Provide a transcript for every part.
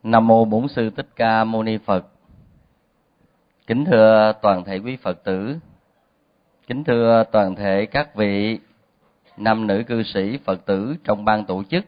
Nam mô Bổn Sư Thích Ca Mâu Ni Phật. Kính thưa toàn thể quý Phật tử, kính thưa toàn thể các vị nam nữ cư sĩ Phật tử trong ban tổ chức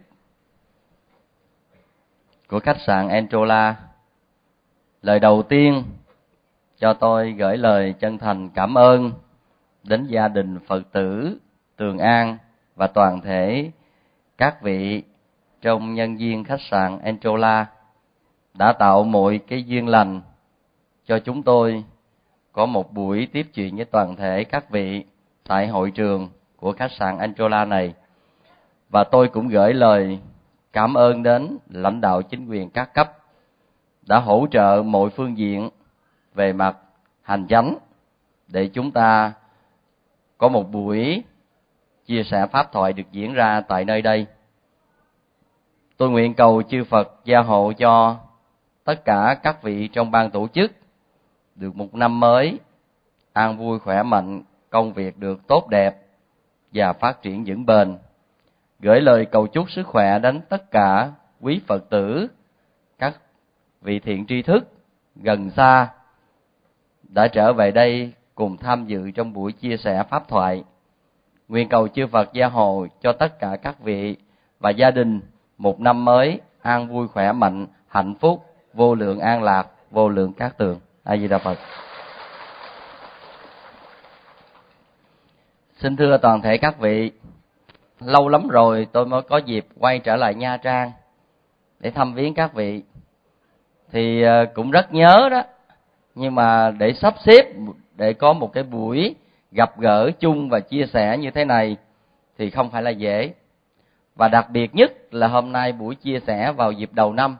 của khách sạn Entrola. Lời đầu tiên cho tôi gửi lời chân thành cảm ơn đến gia đình Phật tử Tường An và toàn thể các vị trong nhân viên khách sạn Entrola đã tạo mọi cái duyên lành cho chúng tôi có một buổi tiếp chuyện với toàn thể các vị tại hội trường của khách sạn Entrola này. Và tôi cũng gửi lời cảm ơn đến lãnh đạo chính quyền các cấp đã hỗ trợ mọi phương diện về mặt hành chánh để chúng ta có một buổi chia sẻ pháp thoại được diễn ra tại nơi đây. Tôi nguyện cầu chư Phật gia hộ cho tất cả các vị trong ban tổ chức được một năm mới an vui khỏe mạnh, công việc được tốt đẹp và phát triển vững bền. Gửi lời cầu chúc sức khỏe đến tất cả quý Phật tử, các vị thiện tri thức gần xa đã trở về đây cùng tham dự trong buổi chia sẻ pháp thoại. Nguyện cầu chư Phật gia hộ cho tất cả các vị và gia đình một năm mới an vui khỏe mạnh, hạnh phúc, vô lượng an lạc, vô lượng cát tường. A Di Đà Phật. Xin thưa toàn thể các vị, lâu lắm rồi tôi mới có dịp quay trở lại Nha Trang để thăm viếng các vị. Thì cũng rất nhớ đó, nhưng mà để sắp xếp để có một cái buổi gặp gỡ chung và chia sẻ như thế này thì không phải là dễ. Và đặc biệt nhất là hôm nay buổi chia sẻ vào dịp đầu năm.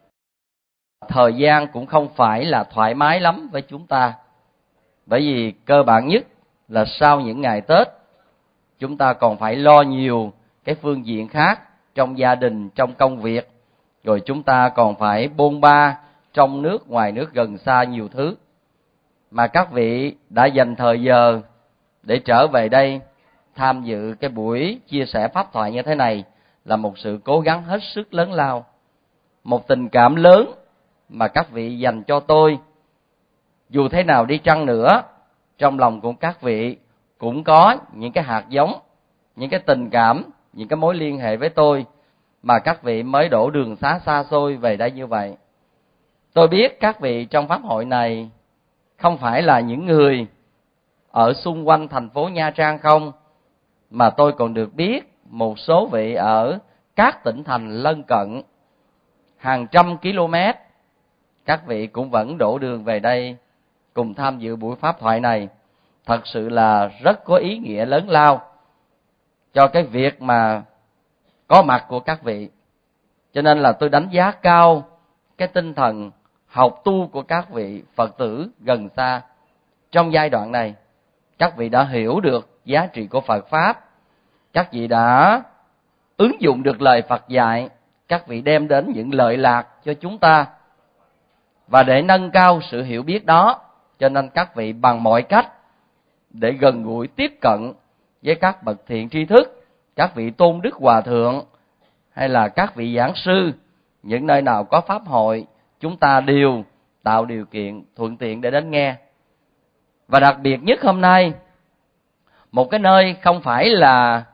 Thời gian cũng không phải là thoải mái lắm với chúng ta. Bởi vì cơ bản nhất là sau những ngày Tết, chúng ta còn phải lo nhiều cái phương diện khác trong gia đình, trong công việc. Rồi chúng ta còn phải bôn ba trong nước, ngoài nước, gần xa nhiều thứ. Mà các vị đã dành thời giờ để trở về đây tham dự cái buổi chia sẻ pháp thoại như thế này là một sự cố gắng hết sức lớn lao. Một tình cảm lớn mà các vị dành cho tôi. Dù thế nào đi chăng nữa, trong lòng của các vị cũng có những cái hạt giống, những cái tình cảm, những cái mối liên hệ với tôi mà các vị mới đổ đường xá xa xôi về đây như vậy. Tôi biết các vị trong pháp hội này không phải là những người ở xung quanh thành phố Nha Trang không, mà tôi còn được biết một số vị ở các tỉnh thành lân cận, hàng trăm km, các vị cũng vẫn đổ đường về đây cùng tham dự buổi pháp thoại này. Thật sự là rất có ý nghĩa lớn lao cho cái việc mà có mặt của các vị. Cho nên là tôi đánh giá cao cái tinh thần học tu của các vị Phật tử gần xa. Trong giai đoạn này, các vị đã hiểu được giá trị của Phật Pháp, các vị đã ứng dụng được lời Phật dạy, các vị đem đến những lợi lạc cho chúng ta. Và để nâng cao sự hiểu biết đó, cho nên các vị bằng mọi cách để gần gũi tiếp cận với các bậc thiện tri thức, các vị tôn đức hòa thượng hay là các vị giảng sư, những nơi nào có pháp hội, chúng ta đều tạo điều kiện thuận tiện để đến nghe. Và đặc biệt nhất hôm nay, một cái nơi không phải là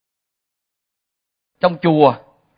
trong chùa.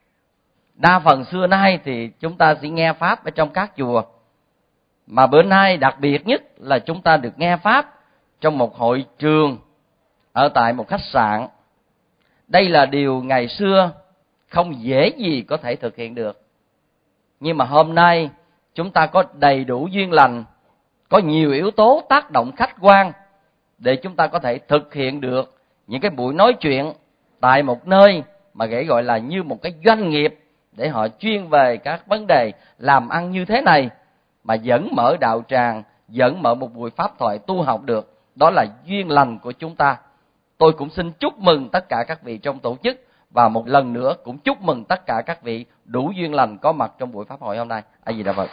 Đa phần xưa nay thì chúng ta chỉ nghe pháp ở trong các chùa, mà bữa nay đặc biệt nhất là chúng ta được nghe pháp trong một hội trường ở tại một khách sạn. Đây là điều ngày xưa không dễ gì có thể thực hiện được. Nhưng mà hôm nay chúng ta có đầy đủ duyên lành, có nhiều yếu tố tác động khách quan để chúng ta có thể thực hiện được những cái buổi nói chuyện tại một nơi mà gọi là như một cái doanh nghiệp để họ chuyên về các vấn đề làm ăn như thế này, mà vẫn mở đạo tràng, vẫn mở một buổi pháp thoại tu học được. Đó là duyên lành của chúng ta. Tôi cũng xin chúc mừng tất cả các vị trong tổ chức, và một lần nữa cũng chúc mừng tất cả các vị đủ duyên lành có mặt trong buổi pháp hội hôm nay. A Di Đà Phật.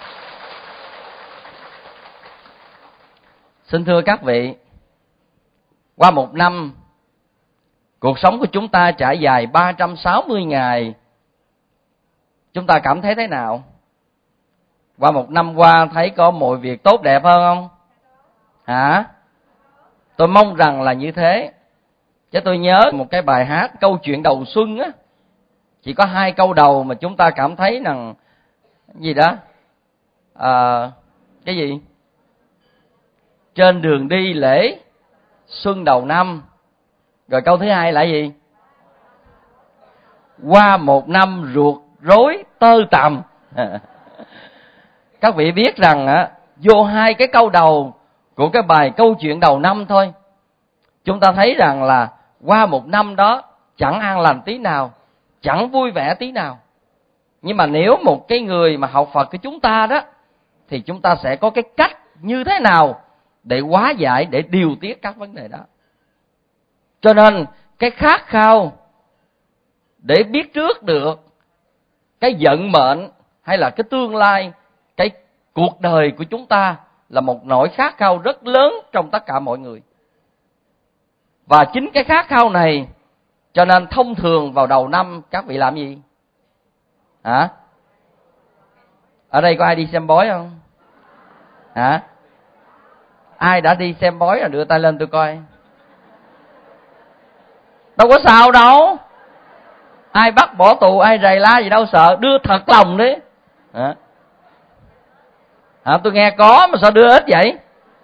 Xin thưa các vị, qua một năm, cuộc sống của chúng ta trải dài 360 ngày. Chúng ta cảm thấy thế nào? Qua một năm qua thấy có mọi việc tốt đẹp hơn không? Hả? Tôi mong rằng là như thế. Chứ tôi nhớ một cái bài hát câu chuyện đầu xuân á, chỉ có 2 câu đầu mà chúng ta cảm thấy rằng gì đó, cái gì? Trên đường đi lễ xuân đầu năm. Rồi câu thứ 2 là gì? Qua một năm ruột rối tơ tằm. Các vị biết rằng á, vô 2 cái câu đầu của cái bài câu chuyện đầu năm thôi, chúng ta thấy rằng là qua một năm đó chẳng an lành tí nào, chẳng vui vẻ tí nào. Nhưng mà nếu một cái người mà học Phật của chúng ta đó, thì chúng ta sẽ có cái cách như thế nào để hóa giải, để điều tiết các vấn đề đó. Cho nên cái khát khao để biết trước được cái vận mệnh hay là cái tương lai, cái cuộc đời của chúng ta là một nỗi khát khao rất lớn trong tất cả mọi người. Và chính cái khát khao này, cho nên thông thường vào đầu năm các vị làm gì? Hả? Ở đây có ai đi xem bói không? Hả? Ai đã đi xem bói rồi đưa tay lên tôi coi. Đâu có sao đâu. Ai bắt bỏ tù, ai rầy la gì đâu sợ, đưa thật lòng đi. Hả? Tôi nghe có mà sao đưa ít vậy?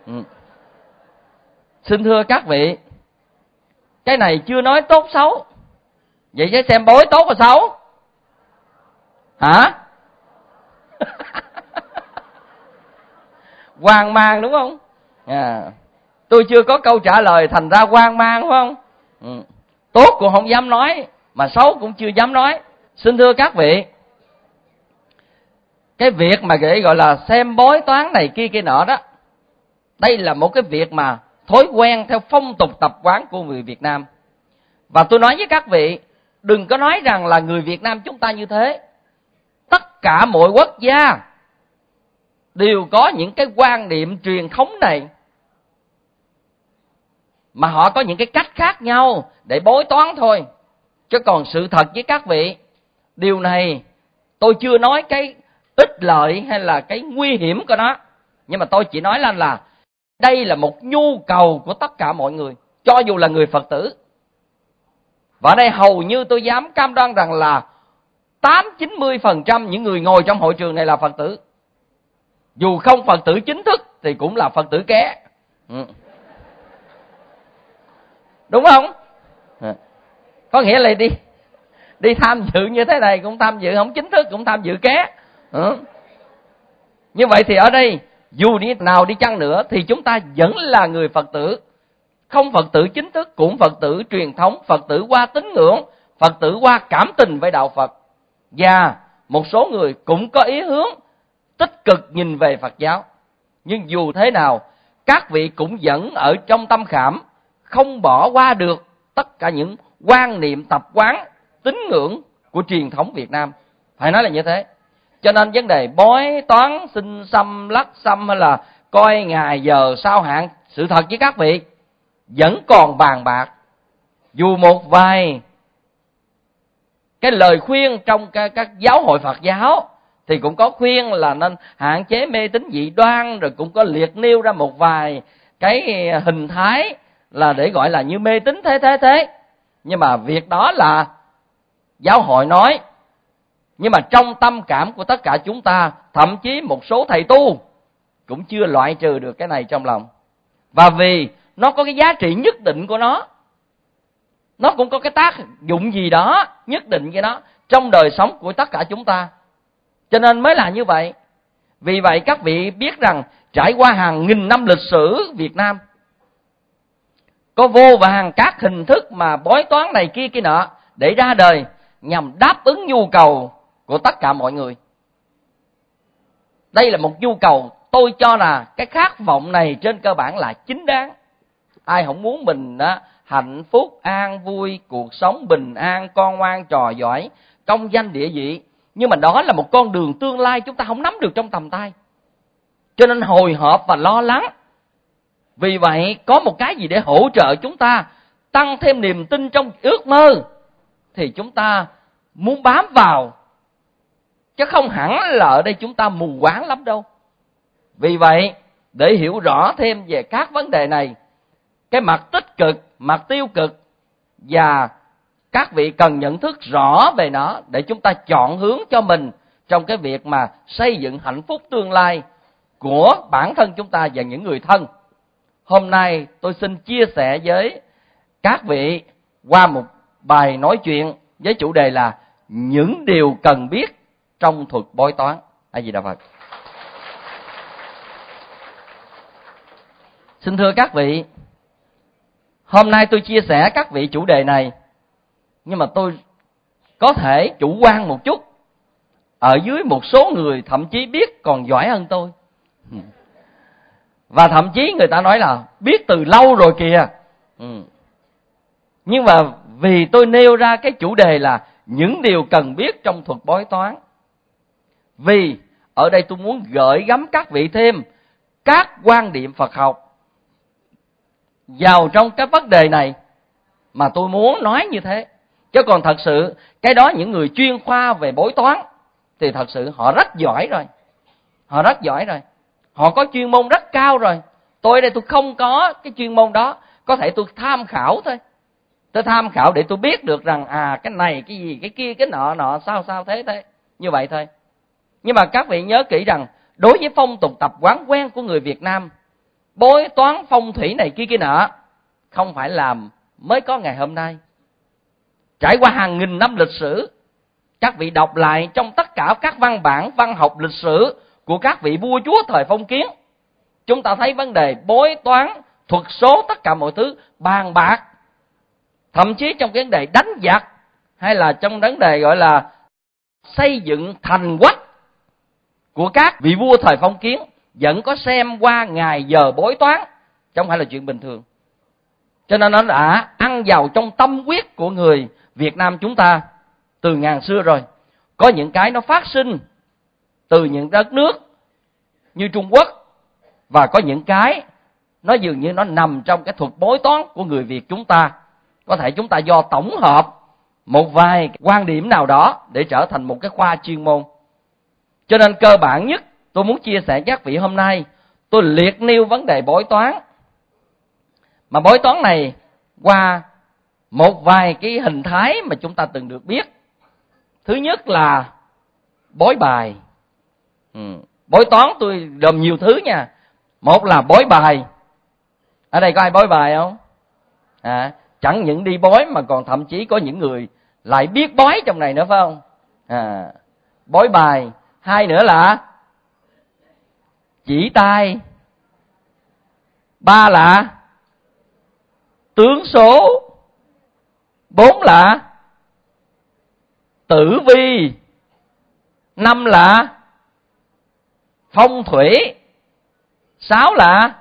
Xin thưa các vị, cái này chưa nói tốt xấu. Vậy chứ xem bói tốt và xấu? Hả? Hoang mang đúng không? Tôi chưa có câu trả lời thành ra hoang mang đúng không? Tốt cũng không dám nói, mà xấu cũng chưa dám nói. Xin thưa các vị, cái việc mà gọi là xem bói toán này kia kia nọ đó, đây là một cái việc mà thói quen theo phong tục tập quán của người Việt Nam. Và tôi nói với các vị, đừng có nói rằng là người Việt Nam chúng ta như thế. Tất cả mọi quốc gia đều có những cái quan niệm truyền thống này, mà họ có những cái cách khác nhau để bói toán thôi. Chứ còn sự thật với các vị, điều này tôi chưa nói cái ích lợi hay là cái nguy hiểm của nó, nhưng mà tôi chỉ nói là đây là một nhu cầu của tất cả mọi người, cho dù là người Phật tử. Và ở đây hầu như tôi dám cam đoan rằng là 80-90% những người ngồi trong hội trường này là Phật tử. Dù không Phật tử chính thức thì cũng là Phật tử ké. Đúng không? Có nghĩa là đi tham dự như thế này cũng tham dự, không chính thức cũng tham dự ké. Như vậy thì ở đây, dù đi nào đi chăng nữa thì chúng ta vẫn là người Phật tử. Không Phật tử chính thức cũng Phật tử truyền thống, Phật tử qua tín ngưỡng, Phật tử qua cảm tình với đạo Phật. Và một số người cũng có ý hướng tích cực nhìn về Phật giáo. Nhưng dù thế nào, các vị cũng vẫn ở trong tâm khảm, không bỏ qua được tất cả những quan niệm tập quán, tín ngưỡng của truyền thống Việt Nam. Phải nói là như thế. Cho nên vấn đề bói toán, sinh xăm, lắc xăm hay là coi ngày giờ sao hạn, sự thật với các vị vẫn còn bàn bạc. Dù một vài cái lời khuyên trong các giáo hội Phật giáo thì cũng có khuyên là nên hạn chế mê tín dị đoan, rồi cũng có liệt nêu ra một vài cái hình thái là để gọi là như mê tín thế. Nhưng mà việc đó là giáo hội nói. Nhưng mà trong tâm cảm của tất cả chúng ta, thậm chí một số thầy tu cũng chưa loại trừ được cái này trong lòng. Và vì nó có cái giá trị nhất định của nó cũng có cái tác dụng gì đó nhất định với nó trong đời sống của tất cả chúng ta. Cho nên mới là như vậy. Vì vậy các vị biết rằng trải qua hàng nghìn năm lịch sử Việt Nam, có vô vàn các hình thức mà bói toán này kia kia nọ để ra đời nhằm đáp ứng nhu cầu của tất cả mọi người. Đây là một nhu cầu, tôi cho là cái khát vọng này trên cơ bản là chính đáng. Ai không muốn mình hạnh phúc, an vui, cuộc sống bình an, con ngoan trò giỏi, công danh địa vị. Nhưng mà đó là một con đường tương lai chúng ta không nắm được trong tầm tay. Cho nên hồi hộp và lo lắng. Vì vậy có một cái gì để hỗ trợ chúng ta tăng thêm niềm tin trong ước mơ thì chúng ta muốn bám vào chứ không hẳn là ở đây chúng ta mù quáng lắm đâu. Vì vậy, để hiểu rõ thêm về các vấn đề này, cái mặt tích cực, mặt tiêu cực, và các vị cần nhận thức rõ về nó để chúng ta chọn hướng cho mình trong cái việc mà xây dựng hạnh phúc tương lai của bản thân chúng ta và những người thân. Hôm nay tôi xin chia sẻ với các vị qua một bài nói chuyện với chủ đề là những điều cần biết trong thuật bói toán. A Di Đà Phật. Xin thưa các vị, hôm nay tôi chia sẻ các vị chủ đề này, nhưng mà tôi có thể chủ quan một chút. Ở dưới một số người thậm chí biết còn giỏi hơn tôi. Và thậm chí người ta nói là biết từ lâu rồi kìa. Nhưng mà vì tôi nêu ra cái chủ đề là những điều cần biết trong thuật bói toán, vì ở đây tôi muốn gửi gắm các vị thêm các quan điểm Phật học vào trong cái vấn đề này, mà tôi muốn nói như thế. Chứ còn thật sự cái đó những người chuyên khoa về bói toán thì thật sự họ rất giỏi rồi. Họ rất giỏi rồi. Họ có chuyên môn rất cao rồi. Tôi đây tôi không có cái chuyên môn đó. Có thể tôi tham khảo thôi. Tôi tham khảo để tôi biết được rằng cái này, cái gì, cái kia, cái nọ sao thế. Như vậy thôi. Nhưng mà các vị nhớ kỹ rằng đối với phong tục tập quán quen của người Việt Nam, bói toán phong thủy này kia nọ không phải làm mới có ngày hôm nay. Trải qua hàng nghìn năm lịch sử, các vị đọc lại trong tất cả các văn bản văn học lịch sử của các vị vua chúa thời phong kiến, chúng ta thấy vấn đề bói toán, thuật số, tất cả mọi thứ bàn bạc. Thậm chí trong cái vấn đề đánh giặc, hay là trong vấn đề gọi là xây dựng thành quách của các vị vua thời phong kiến, vẫn có xem qua ngày giờ bói toán, chứ không phải là chuyện bình thường. Cho nên nó đã ăn vào trong tâm huyết của người Việt Nam chúng ta từ ngàn xưa rồi. Có những cái nó phát sinh từ những đất nước như Trung Quốc, và có những cái nó dường như nó nằm trong cái thuật bói toán của người Việt chúng ta. Có thể chúng ta do tổng hợp một vài quan điểm nào đó để trở thành một cái khoa chuyên môn. Cho nên cơ bản nhất tôi muốn chia sẻ các vị hôm nay, tôi liệt nêu vấn đề bói toán. Mà bói toán này qua một vài cái hình thái mà chúng ta từng được biết. Thứ nhất là bói bài. Bói toán tôi gồm nhiều thứ nha. Một là bói bài. Ở đây có ai bói bài không? Chẳng những đi bói mà còn thậm chí có những người lại biết bói trong này nữa, phải không? Bói bài. Hai nữa là chỉ tay. Ba là tướng số. Bốn là tử vi. Năm là phong thủy. Sáu là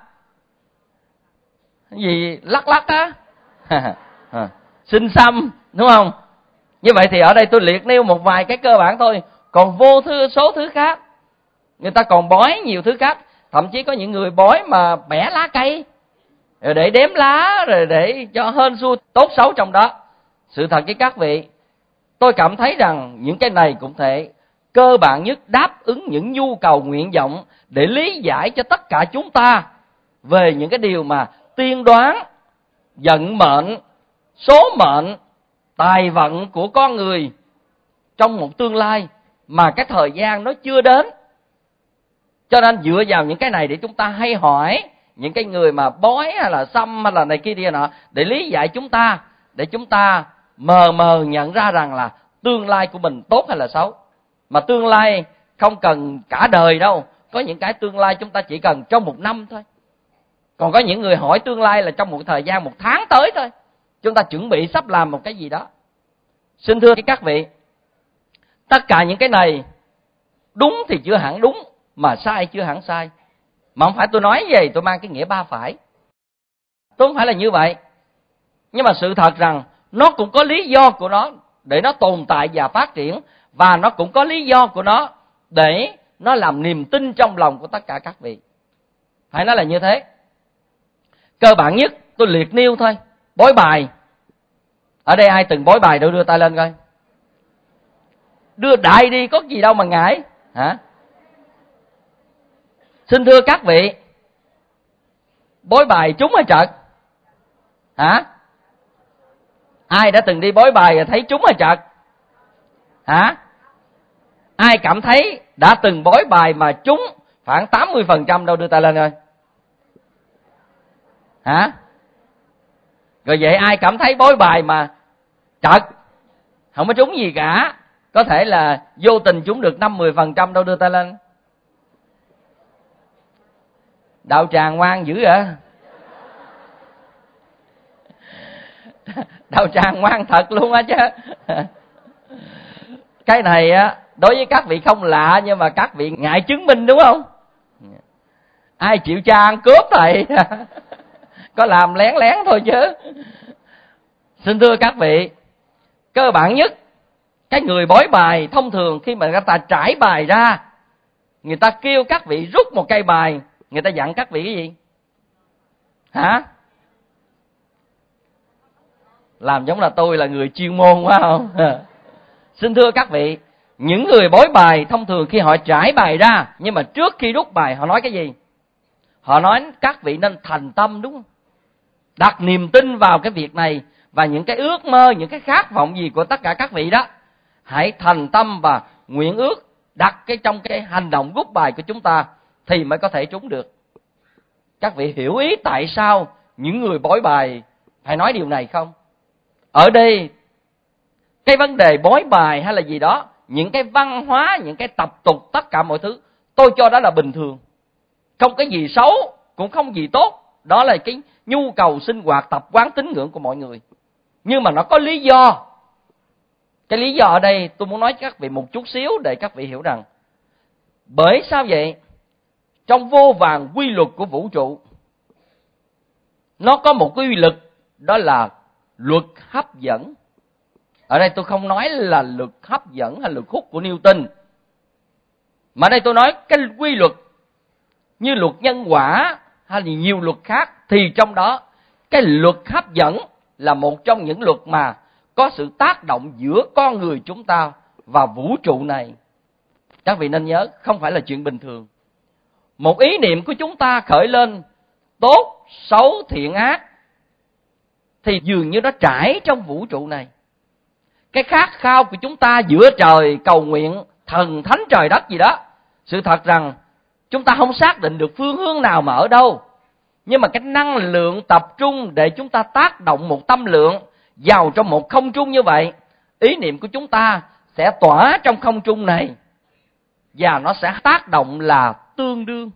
cái gì lắc á sinh xăm, đúng không? Như vậy thì ở đây tôi liệt nêu một vài cái cơ bản thôi. Còn vô số thứ khác. Người ta còn bói nhiều thứ khác. Thậm chí có những người bói mà bẻ lá cây, rồi để đếm lá, rồi để cho hên xui tốt xấu trong đó. Sự thật với các vị, tôi cảm thấy rằng những cái này cũng thể cơ bản nhất đáp ứng những nhu cầu nguyện vọng để lý giải cho tất cả chúng ta về những cái điều mà tiên đoán, vận mệnh, số mệnh, tài vận của con người trong một tương lai mà cái thời gian nó chưa đến. Cho nên dựa vào những cái này để chúng ta hay hỏi những cái người mà bói hay là xăm hay là này kia nọ, để lý giải chúng ta, để chúng ta mờ nhận ra rằng là tương lai của mình tốt hay là xấu. Mà tương lai không cần cả đời đâu. Có những cái tương lai chúng ta chỉ cần trong một năm thôi. Còn có những người hỏi tương lai là trong một thời gian, một tháng tới thôi. Chúng ta chuẩn bị sắp làm một cái gì đó. Xin thưa các vị, tất cả những cái này đúng thì chưa hẳn đúng, mà sai chưa hẳn sai. Mà không phải tôi nói gì tôi mang cái nghĩa ba phải. Tôi không phải là như vậy. Nhưng mà sự thật rằng nó cũng có lý do của nó để nó tồn tại và phát triển. Và nó cũng có lý do của nó để nó làm niềm tin trong lòng của tất cả các vị. Phải nói là như thế. Cơ bản nhất tôi liệt nêu thôi. Bói bài. Ở đây ai từng bói bài đâu, đưa tay lên coi. đưa đại đi, có gì đâu mà ngại hả? Xin thưa các vị, bói bài trúng hay trật hả? Ai đã từng đi bói bài rồi thấy trúng hay trật hả? Ai cảm thấy đã từng bói bài mà trúng khoảng 80% đâu, đưa tay lên coi hả? Rồi vậy ai cảm thấy bói bài mà trật, không có trúng gì cả, có thể là vô tình trúng được 5-10% đâu, đưa tay lên. Đạo tràng ngoan dữ vậy. Đạo tràng ngoan thật luôn á chứ. Cái này á, đối với các vị không lạ, nhưng mà các vị ngại chứng minh đúng không? Ai chịu cha ăn cướp thầy. Có làm lén lén thôi chứ. Xin thưa các vị, cơ bản nhất, cái người bói bài thông thường khi mà người ta trải bài ra, người ta kêu các vị rút một cây bài, người ta dặn các vị cái gì hả? Làm giống là tôi là người chuyên môn quá không? Xin thưa các vị, những người bói bài thông thường khi họ trải bài ra, nhưng mà trước khi rút bài họ nói cái gì? Họ nói các vị nên thành tâm, đúng không? Đặt niềm tin vào cái việc này, và những cái ước mơ, những cái khát vọng gì của tất cả các vị đó, hãy thành tâm và nguyện ước đặt trong cái hành động rút bài của chúng ta thì mới có thể trúng được. Các vị hiểu ý tại sao những người bói bài phải nói điều này không? Ở đây, cái vấn đề bói bài hay là gì đó, những cái văn hóa, những cái tập tục, tất cả mọi thứ, tôi cho đó là bình thường. Không cái gì xấu, cũng không gì tốt. Đó là cái nhu cầu sinh hoạt, tập quán, tín ngưỡng của mọi người. Nhưng mà nó có lý do. Cái lý do ở đây tôi muốn nói cho các vị một chút xíu để các vị hiểu rằng, bởi sao vậy? Trong vô vàn quy luật của vũ trụ, nó có một quy luật, đó là luật hấp dẫn. Ở đây tôi không nói là luật hấp dẫn hay luật hút của Newton, mà ở đây tôi nói cái quy luật như luật nhân quả hay là nhiều luật khác, thì trong đó cái luật hấp dẫn là một trong những luật mà có sự tác động giữa con người chúng ta và vũ trụ này. Các vị nên nhớ, không phải là chuyện bình thường. Một ý niệm của chúng ta khởi lên, tốt, xấu, thiện, ác, thì dường như nó trải trong vũ trụ này. Cái khát khao của chúng ta giữa trời cầu nguyện thần thánh trời đất gì đó, sự thật rằng chúng ta không xác định được phương hướng nào mà ở đâu. Nhưng mà cái năng lượng tập trung để chúng ta tác động một tâm lượng vào trong một không trung như vậy, ý niệm của chúng ta sẽ tỏa trong không trung này, và nó sẽ tác động là tương đương.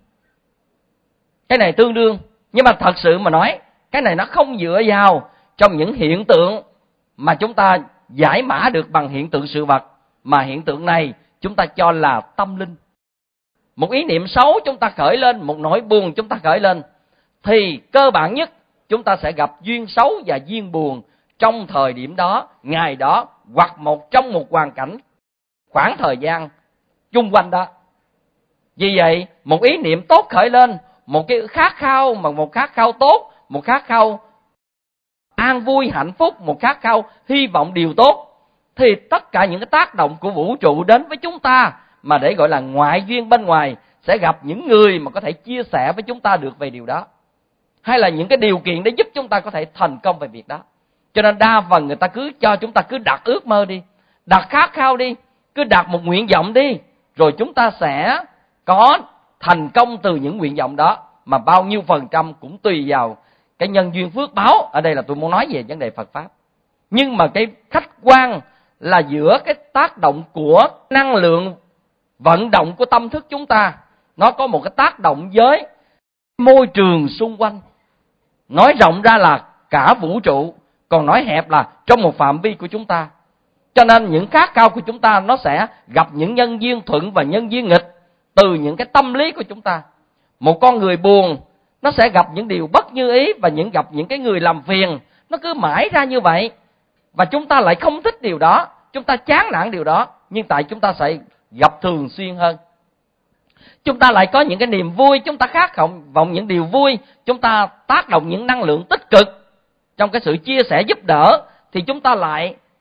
Cái này tương đương, nhưng mà thật sự mà nói, cái này nó không dựa vào trong những hiện tượng mà chúng ta giải mã được bằng hiện tượng sự vật, mà hiện tượng này chúng ta cho là tâm linh. Một ý niệm xấu chúng ta khởi lên, một nỗi buồn chúng ta khởi lên, thì cơ bản nhất chúng ta sẽ gặp duyên xấu và duyên buồn trong thời điểm đó, ngày đó, hoặc trong một hoàn cảnh, khoảng thời gian chung quanh đó. Vì vậy, một ý niệm tốt khởi lên, một cái khát khao, mà một khát khao tốt, một khát khao an vui, hạnh phúc, một khát khao hy vọng điều tốt, thì tất cả những cái tác động của vũ trụ đến với chúng ta, mà để gọi là ngoại duyên bên ngoài, sẽ gặp những người mà có thể chia sẻ với chúng ta được về điều đó, hay là những cái điều kiện để giúp chúng ta có thể thành công về việc đó. Cho nên đa phần người ta cứ cho chúng ta cứ đặt ước mơ đi, đặt khát khao đi, cứ đặt một nguyện vọng đi, rồi chúng ta sẽ có thành công từ những nguyện vọng đó, mà bao nhiêu phần trăm cũng tùy vào cái nhân duyên phước báo. Ở đây là tôi muốn nói về vấn đề Phật Pháp. Nhưng mà cái khách quan là giữa cái tác động của năng lượng vận động của tâm thức chúng ta, nó có một cái tác động với môi trường xung quanh. Nói rộng ra là cả vũ trụ, còn nói hẹp là trong một phạm vi của chúng ta. Cho nên những khát khao của chúng ta nó sẽ gặp những nhân duyên thuận và nhân duyên nghịch từ những cái tâm lý của chúng ta. Một con người buồn, nó sẽ gặp những điều bất như ý, và gặp những cái người làm phiền, nó cứ mãi ra như vậy. Và chúng ta lại không thích điều đó, chúng ta chán nản điều đó, nhưng tại chúng ta sẽ gặp thường xuyên hơn. Chúng ta lại có những cái niềm vui, chúng ta khát vọng những điều vui, chúng ta tác động những năng lượng tích cực trong cái sự chia sẻ giúp đỡ, thì chúng ta lại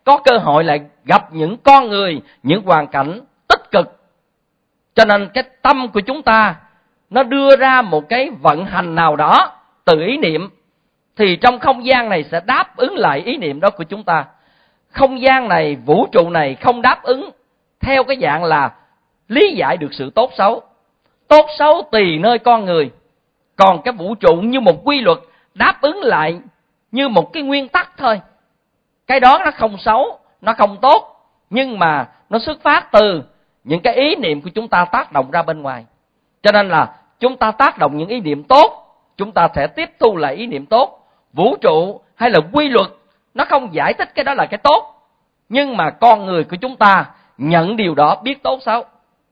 có cơ hội lại gặp những con người, những hoàn cảnh tích cực. Cho nên cái tâm của chúng ta nó đưa ra một cái vận hành nào đó từ ý niệm, thì trong không gian này sẽ đáp ứng lại ý niệm đó của chúng ta. Không gian này, vũ trụ này không đáp ứng theo cái dạng là lý giải được sự tốt xấu. Tốt xấu tùy nơi con người. Còn cái vũ trụ như một quy luật đáp ứng lại như một cái nguyên tắc thôi. Cái đó nó không xấu, nó không tốt, nhưng mà nó xuất phát từ những cái ý niệm của chúng ta tác động ra bên ngoài. Cho nên là chúng ta tác động những ý niệm tốt, chúng ta sẽ tiếp thu lại ý niệm tốt. Vũ trụ hay là quy luật nó không giải thích cái đó là cái tốt, nhưng mà con người của chúng ta nhận điều đó, biết tốt xấu.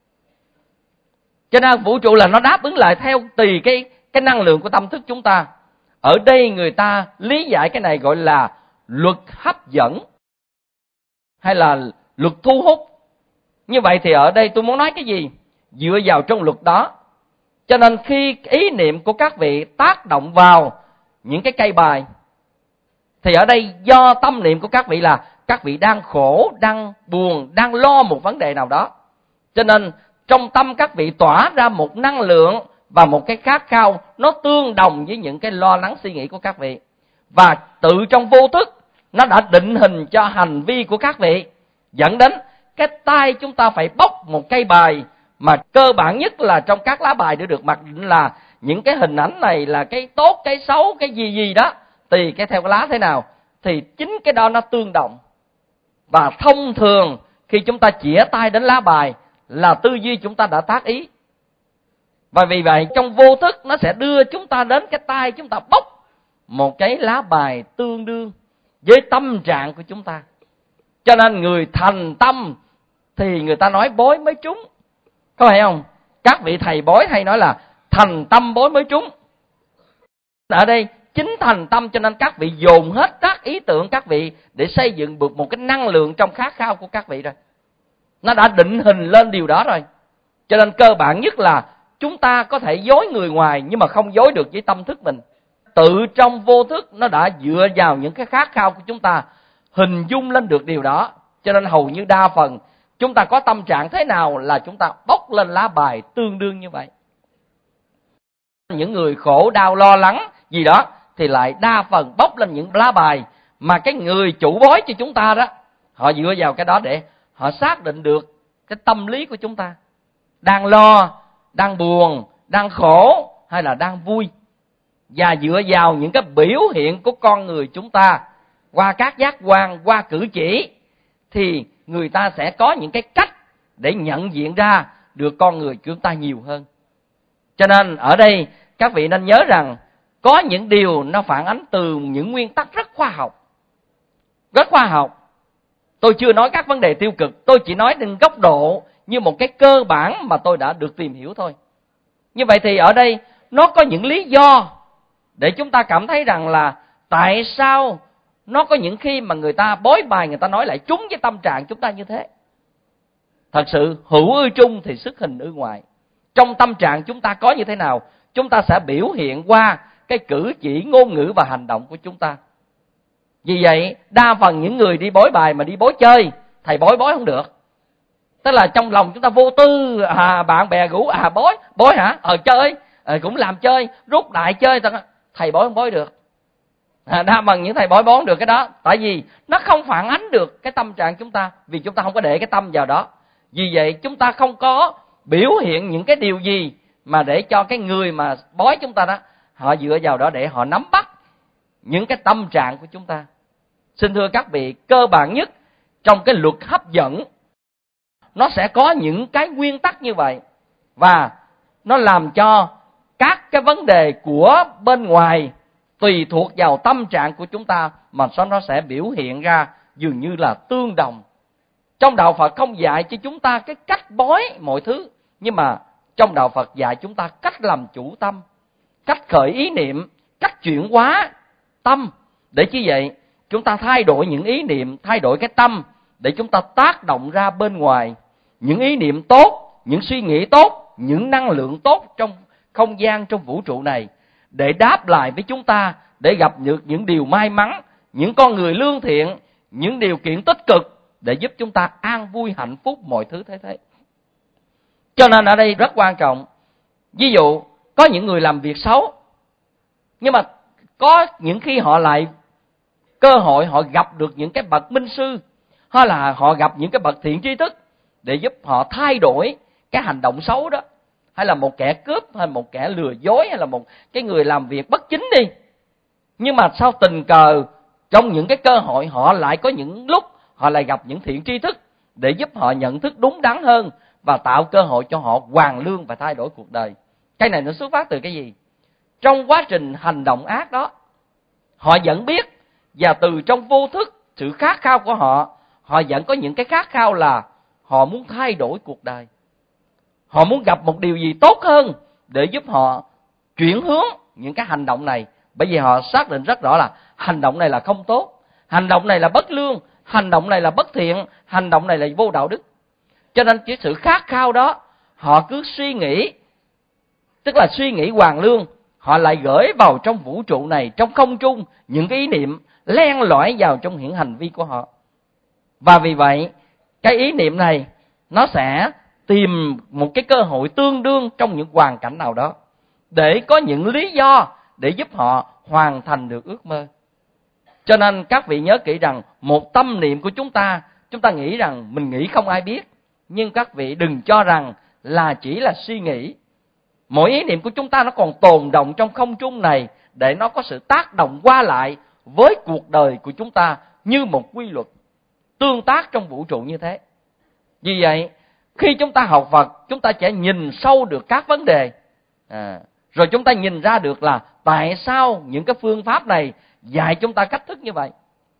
Cho nên vũ trụ là nó đáp ứng lại theo tùy cái năng lượng của tâm thức chúng ta. Ở đây người ta lý giải cái này gọi là luật hấp dẫn hay là luật thu hút. Như vậy thì ở đây tôi muốn nói cái gì? Dựa vào trong luật đó. Cho nên khi ý niệm của các vị tác động vào những cái cây bài, thì ở đây do tâm niệm của các vị là các vị đang khổ, đang buồn, đang lo một vấn đề nào đó. Cho nên trong tâm các vị tỏa ra một năng lượng và một cái khát khao nó tương đồng với những cái lo lắng suy nghĩ của các vị. Và tự trong vô thức nó đã định hình cho hành vi của các vị, dẫn đến cái tay chúng ta phải bóc một cây bài mà cơ bản nhất là trong các lá bài để được mặc định là những cái hình ảnh này là cái tốt, cái xấu, cái gì gì đó, tùy cái theo cái lá thế nào, thì chính cái đó nó tương đồng. Và thông thường khi chúng ta chĩa tay đến lá bài là tư duy chúng ta đã tác ý. Và vì vậy trong vô thức nó sẽ đưa chúng ta đến cái tay chúng ta bóc một cái lá bài tương đương với tâm trạng của chúng ta. Cho nên người thành tâm thì người ta nói bói mới trúng. Có phải không? Các vị thầy bói hay nói là thành tâm bói mới trúng. Ở đây chính thành tâm, cho nên các vị dồn hết các ý tưởng các vị để xây dựng được một cái năng lượng trong khát khao của các vị rồi. Nó đã định hình lên điều đó rồi. Cho nên cơ bản nhất là chúng ta có thể dối người ngoài nhưng mà không dối được với tâm thức mình. Tự trong vô thức nó đã dựa vào những cái khát khao của chúng ta hình dung lên được điều đó. Cho nên hầu như đa phần chúng ta có tâm trạng thế nào là chúng ta bóc lên lá bài tương đương như vậy. Những người khổ đau lo lắng gì đó thì lại đa phần bóc lên những lá bài mà cái người chủ bói cho chúng ta đó, họ dựa vào cái đó để họ xác định được cái tâm lý của chúng ta. Đang lo, đang buồn, đang khổ hay là đang vui. Và dựa vào những cái biểu hiện của con người chúng ta qua các giác quan, qua cử chỉ, thì người ta sẽ có những cái cách để nhận diện ra được con người chúng ta nhiều hơn. Cho nên ở đây các vị nên nhớ rằng có những điều nó phản ánh từ những nguyên tắc rất khoa học. Rất khoa học. Tôi chưa nói các vấn đề tiêu cực, tôi chỉ nói đến góc độ như một cái cơ bản mà tôi đã được tìm hiểu thôi. Như vậy thì ở đây nó có những lý do để chúng ta cảm thấy rằng là tại sao nó có những khi mà người ta bói bài, người ta nói lại trúng với tâm trạng chúng ta như thế. Thật sự hữu ư trung thì xuất hình ư ngoại. Trong tâm trạng chúng ta có như thế nào, chúng ta sẽ biểu hiện qua cái cử chỉ, ngôn ngữ và hành động của chúng ta. Vì vậy đa phần những người đi bói bài mà đi bói chơi, thầy bói không được. Tức là trong lòng chúng ta vô tư, bạn bè rủ bói hả? Chơi, cũng làm chơi, rút đại chơi, thầy bói không bói được. Đa phần những thầy bói không được cái đó, tại vì nó không phản ánh được cái tâm trạng chúng ta, vì chúng ta không có để cái tâm vào đó. Vì vậy chúng ta không có biểu hiện những cái điều gì mà để cho cái người mà bói chúng ta đó, họ dựa vào đó để họ nắm bắt những cái tâm trạng của chúng ta. Xin thưa các vị, cơ bản nhất trong cái luật hấp dẫn, nó sẽ có những cái nguyên tắc như vậy, và nó làm cho các cái vấn đề của bên ngoài tùy thuộc vào tâm trạng của chúng ta mà nó sẽ biểu hiện ra dường như là tương đồng. Trong đạo Phật không dạy cho chúng ta cái cách bói mọi thứ, nhưng mà trong đạo Phật dạy chúng ta cách làm chủ tâm, cách khởi ý niệm, cách chuyển hóa tâm. Để chi vậy? Chúng ta thay đổi những ý niệm, thay đổi cái tâm để chúng ta tác động ra bên ngoài những ý niệm tốt, những suy nghĩ tốt, những năng lượng tốt trong không gian, trong vũ trụ này, để đáp lại với chúng ta, để gặp được những điều may mắn, những con người lương thiện, những điều kiện tích cực để giúp chúng ta an vui hạnh phúc mọi thứ thế. Cho nên ở đây rất quan trọng. Ví dụ có những người làm việc xấu, nhưng mà có những khi họ lại cơ hội họ gặp được những cái bậc minh sư, hay là họ gặp những cái bậc thiện tri thức để giúp họ thay đổi cái hành động xấu đó, hay là một kẻ cướp, hay một kẻ lừa dối, hay là một cái người làm việc bất chính đi. Nhưng mà sau tình cờ trong những cái cơ hội họ lại có những lúc họ lại gặp những thiện tri thức để giúp họ nhận thức đúng đắn hơn và tạo cơ hội cho họ hoàn lương và thay đổi cuộc đời. Cái này nó xuất phát từ cái gì? Trong quá trình hành động ác đó, họ vẫn biết, và từ trong vô thức, sự khát khao của họ, họ vẫn có những cái khát khao là họ muốn thay đổi cuộc đời. Họ muốn gặp một điều gì tốt hơn để giúp họ chuyển hướng những cái hành động này. Bởi vì họ xác định rất rõ là hành động này là không tốt, hành động này là bất lương, hành động này là bất thiện, hành động này là vô đạo đức. Cho nên cái sự khát khao đó, họ cứ suy nghĩ, tức là suy nghĩ hoàn lương, họ lại gửi vào trong vũ trụ này, trong không trung, những cái ý niệm len lỏi vào trong hiện hành vi của họ. Và vì vậy, cái ý niệm này nó sẽ tìm một cái cơ hội tương đương trong những hoàn cảnh nào đó, để có những lý do để giúp họ hoàn thành được ước mơ. Cho nên các vị nhớ kỹ rằng, một tâm niệm của chúng ta nghĩ rằng mình nghĩ không ai biết. Nhưng các vị đừng cho rằng là chỉ là suy nghĩ. Mỗi ý niệm của chúng ta nó còn tồn động trong không trung này, để nó có sự tác động qua lại với cuộc đời của chúng ta như một quy luật tương tác trong vũ trụ như thế. Vì vậy, khi chúng ta học Phật, chúng ta sẽ nhìn sâu được các vấn đề, rồi chúng ta nhìn ra được là tại sao những cái phương pháp này dạy chúng ta cách thức như vậy.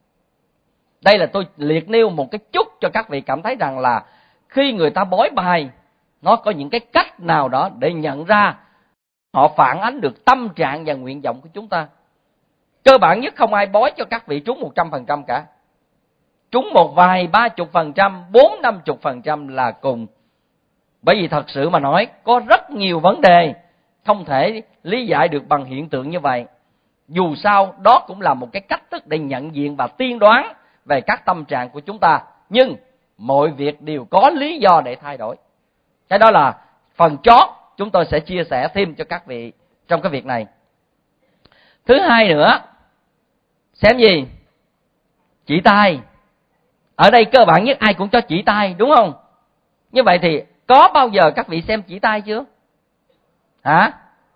Đây là tôi liệt nêu một cái chút cho các vị cảm thấy rằng là khi người ta bói bài, nó có những cái cách nào đó để nhận ra họ phản ánh được tâm trạng và nguyện vọng của chúng ta. Cơ bản nhất, không ai bói cho các vị trúng 100% cả. Trúng một vài 30%, 40-50% là cùng. Bởi vì thật sự mà nói, có rất nhiều vấn đề không thể lý giải được bằng hiện tượng như vậy. Dù sao, đó cũng là một cái cách thức để nhận diện và tiên đoán về các tâm trạng của chúng ta. Nhưng mọi việc đều có lý do để thay đổi. Cái đó là phần chót chúng tôi sẽ chia sẻ thêm cho các vị trong cái việc này. Thứ hai nữa, xem gì? Chỉ tay. Ở đây cơ bản nhất ai cũng cho chỉ tay, đúng không? Như vậy thì có bao giờ các vị xem chỉ tay chưa? Hả?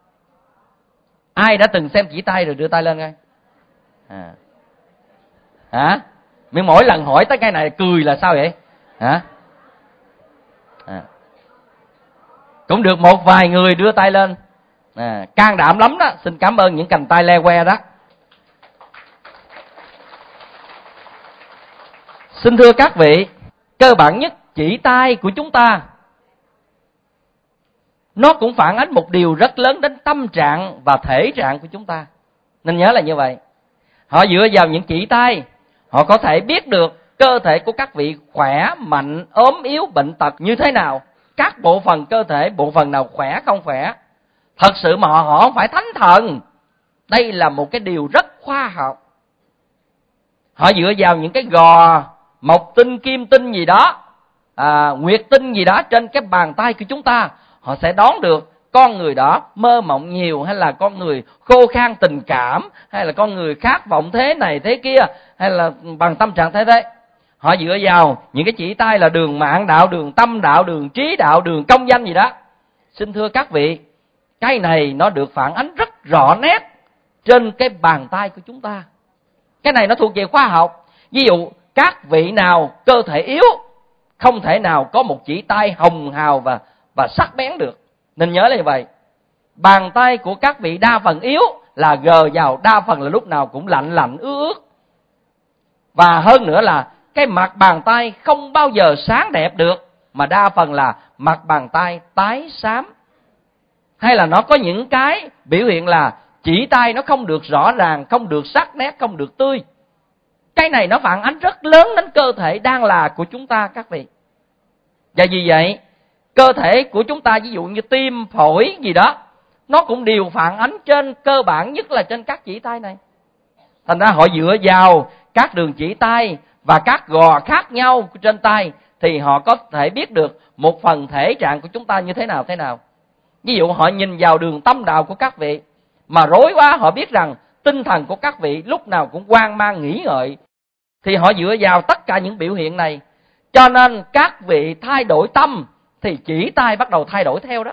Ai đã từng xem chỉ tay rồi đưa tay lên coi. Hả? Miễn mỗi lần hỏi tới cái này cười là sao vậy? Hả? Cũng được một vài người đưa tay lên. Can đảm lắm đó. Xin cảm ơn những cành tay le que đó. Xin thưa các vị, cơ bản nhất chỉ tay của chúng ta nó cũng phản ánh một điều rất lớn đến tâm trạng và thể trạng của chúng ta. Nên nhớ là như vậy. Họ dựa vào những chỉ tay, họ có thể biết được cơ thể của các vị khỏe, mạnh, ốm yếu, bệnh tật như thế nào. Các bộ phận cơ thể, bộ phận nào khỏe không khỏe. Thật sự mà họ không phải thánh thần. Đây là một cái điều rất khoa học. Họ dựa vào những cái gò, mộc tinh, kim tinh gì đó, nguyệt tinh gì đó trên cái bàn tay của chúng ta, họ sẽ đoán được con người đó mơ mộng nhiều, hay là con người khô khan tình cảm, hay là con người khát vọng thế này thế kia, hay là bằng tâm trạng thế. Họ dựa vào những cái chỉ tay là đường mạng đạo, đường tâm đạo, đường trí đạo, đường công danh gì đó. Xin thưa các vị, cái này nó được phản ánh rất rõ nét trên cái bàn tay của chúng ta. Cái này nó thuộc về khoa học. Ví dụ các vị nào cơ thể yếu, không thể nào có một chỉ tay hồng hào và sắc bén được. Nên nhớ là như vậy. Bàn tay của các vị đa phần yếu là gờ vào, đa phần là lúc nào cũng lạnh lạnh ướt. Và hơn nữa là cái mặt bàn tay không bao giờ sáng đẹp được, mà đa phần là mặt bàn tay tái xám. Hay là nó có những cái biểu hiện là chỉ tay nó không được rõ ràng, không được sắc nét, không được tươi. Cái này nó phản ánh rất lớn đến cơ thể đang là của chúng ta các vị. Và vì vậy, cơ thể của chúng ta ví dụ như tim, phổi gì đó, nó cũng đều phản ánh trên cơ bản nhất là trên các chỉ tay này. Thành ra họ dựa vào các đường chỉ tay và các gò khác nhau trên tay, thì họ có thể biết được một phần thể trạng của chúng ta như thế nào. Ví dụ họ nhìn vào đường tâm đạo của các vị mà rối quá, họ biết rằng tinh thần của các vị lúc nào cũng hoang mang nghĩ ngợi, thì họ dựa vào tất cả những biểu hiện này. Cho nên các vị thay đổi tâm thì chỉ tay bắt đầu thay đổi theo đó.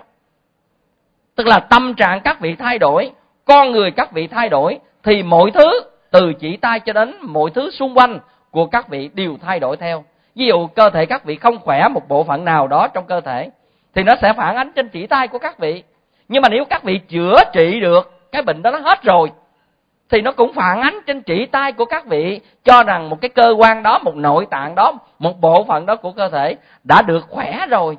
Tức là tâm trạng các vị thay đổi, con người các vị thay đổi, thì mọi thứ từ chỉ tay cho đến mọi thứ xung quanh của các vị đều thay đổi theo. Ví dụ cơ thể các vị không khỏe một bộ phận nào đó trong cơ thể thì nó sẽ phản ánh trên chỉ tay của các vị. Nhưng mà nếu các vị chữa trị được cái bệnh đó nó hết rồi thì nó cũng phản ánh trên chỉ tay của các vị, cho rằng một cái cơ quan đó, một nội tạng đó, một bộ phận đó của cơ thể đã được khỏe rồi.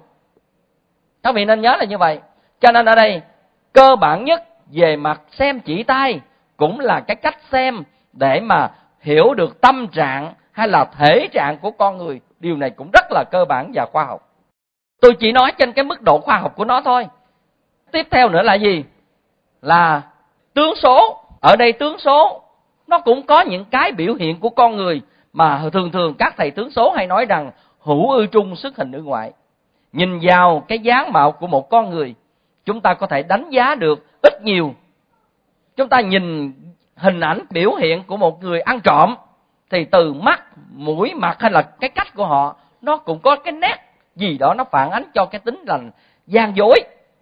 Các vị nên nhớ là như vậy. Cho nên ở đây cơ bản nhất về mặt xem chỉ tay cũng là cái cách xem để mà hiểu được tâm trạng hay là thể trạng của con người. Điều này cũng rất là cơ bản và khoa học. Tôi chỉ nói trên cái mức độ khoa học của nó thôi. Tiếp theo nữa là gì? Là tướng số. Ở đây tướng số nó cũng có những cái biểu hiện của con người mà thường các thầy tướng số hay nói rằng hữu ư trung xuất hình ư ngoại. Nhìn vào cái dáng mạo của một con người, chúng ta có thể đánh giá được ít nhiều. Chúng ta nhìn hình ảnh biểu hiện của một người ăn trộm thì từ mắt, mũi, mặt hay là cái cách của họ, nó cũng có cái nét gì đó nó phản ánh cho cái tính là gian dối.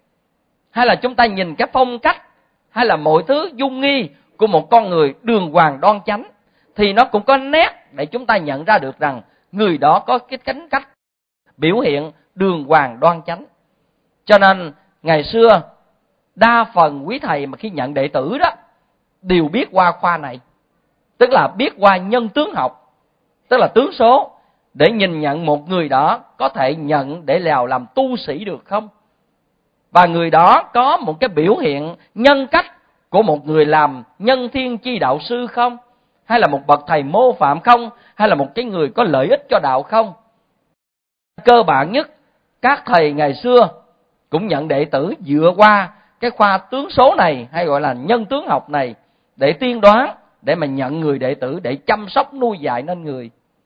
Hay là chúng ta nhìn cái phong cách hay là mọi thứ dung nghi của một con người đường hoàng đoan chánh thì nó cũng có nét để chúng ta nhận ra được rằng người đó có cái tính cách biểu hiện đường hoàng đoan chánh. Cho nên ngày xưa đa phần quý thầy mà khi nhận đệ tử đó đều biết qua khoa này, tức là biết qua nhân tướng học, tức là tướng số, để nhìn nhận một người đó có thể nhận để làm tu sĩ được không, và người đó có một cái biểu hiện nhân cách của một người làm nhân thiên chi đạo sư không, hay là một bậc thầy mô phạm không, hay là một cái người có lợi ích cho đạo không. Cơ bản nhất các thầy ngày xưa cũng nhận đệ tử dựa qua cái khoa tướng số này, hay gọi là nhân tướng học này, để tiên đoán, để mà nhận người đệ tử, để chăm sóc nuôi dạy nên người.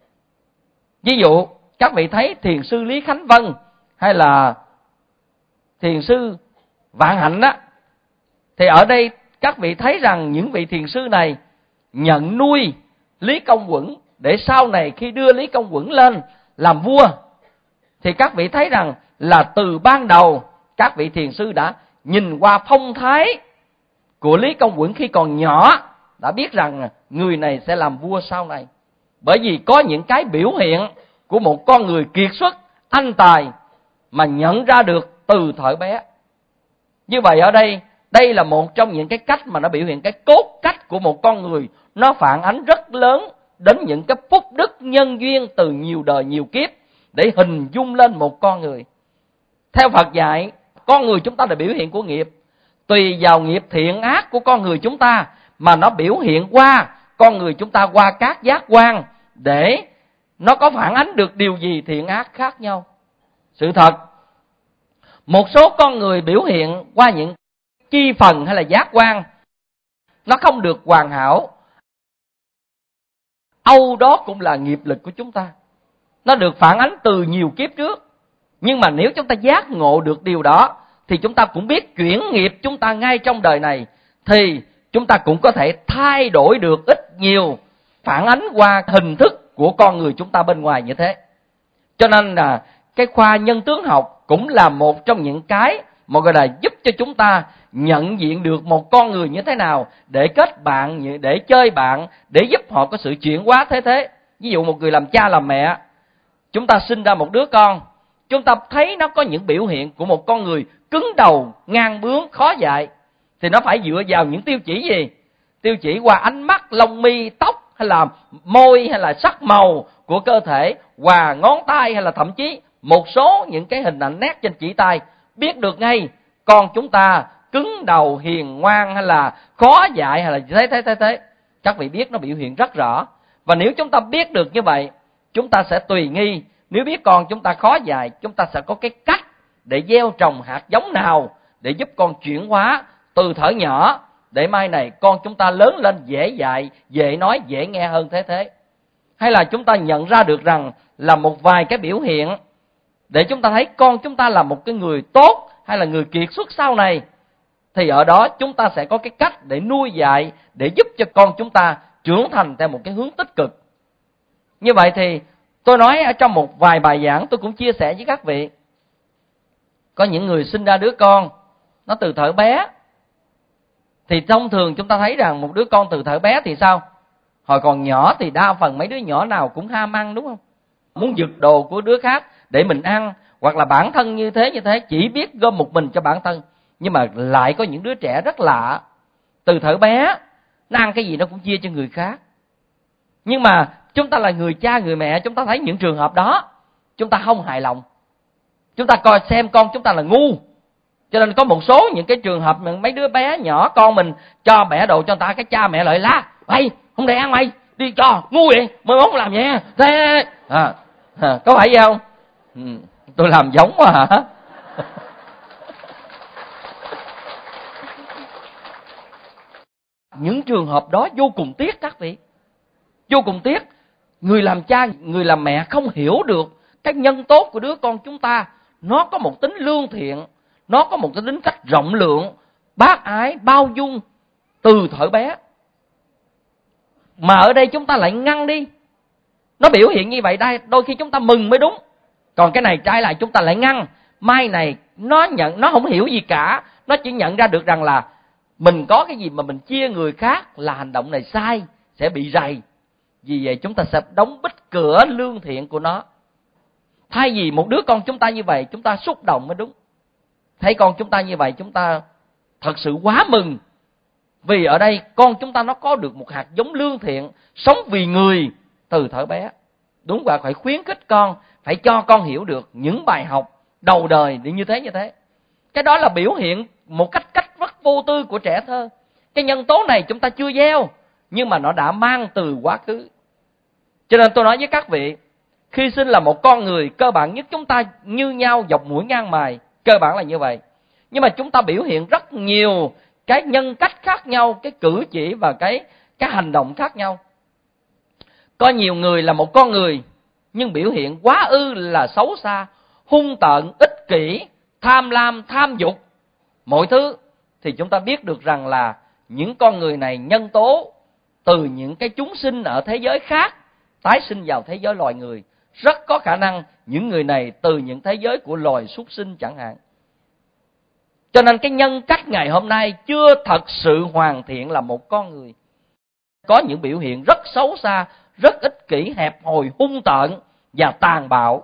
Ví dụ các vị thấy thiền sư Lý Khánh Vân hay là thiền sư Vạn Hạnh đó, thì ở đây các vị thấy rằng những vị thiền sư này nhận nuôi Lý Công Uẩn, để sau này khi đưa Lý Công Uẩn lên làm vua, thì các vị thấy rằng là từ ban đầu các vị thiền sư đã nhìn qua phong thái của Lý Công Uẩn khi còn nhỏ, đã biết rằng người này sẽ làm vua sau này. Bởi vì có những cái biểu hiện của một con người kiệt xuất, anh tài mà nhận ra được từ thời bé. Như vậy ở đây là một trong những cái cách mà nó biểu hiện cái cốt cách của một con người, nó phản ánh rất lớn đến những cái phúc đức nhân duyên từ nhiều đời nhiều kiếp để hình dung lên một con người. Theo Phật dạy, con người chúng ta là biểu hiện của nghiệp. Tùy vào nghiệp thiện ác của con người chúng ta mà nó biểu hiện qua con người chúng ta qua các giác quan, để nó có phản ánh được điều gì thiện ác khác nhau. Sự thật, một số con người biểu hiện qua những chi phần hay là giác quan nó không được hoàn hảo, âu đó cũng là nghiệp lực của chúng ta, nó được phản ánh từ nhiều kiếp trước. Nhưng mà nếu chúng ta giác ngộ được điều đó thì chúng ta cũng biết chuyển nghiệp chúng ta ngay trong đời này, thì chúng ta cũng có thể thay đổi được ít nhiều, phản ánh qua hình thức của con người chúng ta bên ngoài như thế. Cho nên là cái khoa nhân tướng học cũng là một trong những cái mà gọi là giúp cho chúng ta nhận diện được một con người như thế nào, để kết bạn, để chơi bạn, để giúp họ có sự chuyển hóa thế. Ví dụ một người làm cha làm mẹ, chúng ta sinh ra một đứa con, chúng ta thấy nó có những biểu hiện của một con người cứng đầu, ngang bướng, khó dạy, thì nó phải dựa vào những tiêu chỉ gì? Tiêu chỉ qua ánh mắt, lông mi, tóc, hay là môi, hay là sắc màu của cơ thể, và ngón tay, hay là thậm chí một số những cái hình ảnh nét trên chỉ tay, biết được ngay con chúng ta cứng đầu, hiền ngoan, hay là khó dạy, hay là thế. Các vị biết nó biểu hiện rất rõ. Và nếu chúng ta biết được như vậy, chúng ta sẽ tùy nghi. Nếu biết con chúng ta khó dạy, chúng ta sẽ có cái cách để gieo trồng hạt giống nào để giúp con chuyển hóa từ thuở nhỏ, để mai này con chúng ta lớn lên dễ dạy, dễ nói, dễ nghe hơn thế. hay là chúng ta nhận ra được rằng là một vài cái biểu hiện để chúng ta thấy con chúng ta là một cái người tốt hay là người kiệt xuất sau này, thì ở đó chúng ta sẽ có cái cách để nuôi dạy, để giúp cho con chúng ta trưởng thành theo một cái hướng tích cực. Như vậy thì tôi nói ở trong một vài bài giảng, tôi cũng chia sẻ với các vị, có những người sinh ra đứa con nó từ thuở bé, thì thông thường chúng ta thấy rằng một đứa con từ thuở bé thì sao? Hồi còn nhỏ thì đa phần mấy đứa nhỏ nào cũng ham ăn, đúng không? Muốn giật đồ của đứa khác để mình ăn, hoặc là bản thân như thế chỉ biết gom một mình cho bản thân. Nhưng mà lại có những đứa trẻ rất lạ, từ thuở bé nó ăn cái gì nó cũng chia cho người khác. Nhưng mà chúng ta là người cha người mẹ, chúng ta thấy những trường hợp đó chúng ta không hài lòng, chúng ta coi xem con chúng ta là ngu. Cho nên có một số những cái trường hợp mấy đứa bé nhỏ, con mình cho bẻ đồ cho người ta, cái cha mẹ lại la: "Mày không để ăn, mày đi cho ngu vậy, mày không làm vậy." Thế có phải vậy không? Tôi làm giống quá hả? Những trường hợp đó vô cùng tiếc các vị, vô cùng tiếc. Người làm cha, người làm mẹ không hiểu được cái nhân tốt của đứa con chúng ta. Nó có một tính lương thiện, nó có một cái tính cách rộng lượng, bác ái, bao dung từ thuở bé. Mà ở đây chúng ta lại ngăn đi. Nó biểu hiện như vậy đây, đôi khi chúng ta mừng mới đúng. Còn cái này trái lại chúng ta lại ngăn. Mai này nó không hiểu gì cả, nó chỉ nhận ra được rằng là mình có cái gì mà mình chia người khác là hành động này sai, sẽ bị rầy. Vì vậy chúng ta sẽ đóng bít cửa lương thiện của nó. Thay vì một đứa con chúng ta như vậy, chúng ta xúc động mới đúng. Thấy con chúng ta như vậy, chúng ta thật sự quá mừng. Vì ở đây con chúng ta nó có được một hạt giống lương thiện, sống vì người từ thuở bé. Đúng vậy, phải khuyến khích con, phải cho con hiểu được những bài học đầu đời như thế. Cái đó là biểu hiện một cách rất vô tư của trẻ thơ. Cái nhân tố này chúng ta chưa gieo, nhưng mà nó đã mang từ quá khứ. Cho nên tôi nói với các vị, khi sinh là một con người, cơ bản nhất chúng ta như nhau, dọc mũi ngang mày, cơ bản là như vậy. Nhưng mà chúng ta biểu hiện rất nhiều cái nhân cách khác nhau, cái cử chỉ và cái hành động khác nhau. Có nhiều người là một con người, nhưng biểu hiện quá ư là xấu xa, hung tợn, ích kỷ, tham lam, tham dục, mọi thứ. Thì chúng ta biết được rằng là những con người này nhân tố từ những cái chúng sinh ở thế giới khác tái sinh vào thế giới loài người. Rất có khả năng những người này từ những thế giới của loài súc sinh chẳng hạn. Cho nên cái nhân cách ngày hôm nay chưa thật sự hoàn thiện là một con người. Có những biểu hiện rất xấu xa, rất ích kỷ, hẹp hòi, hung tợn và tàn bạo.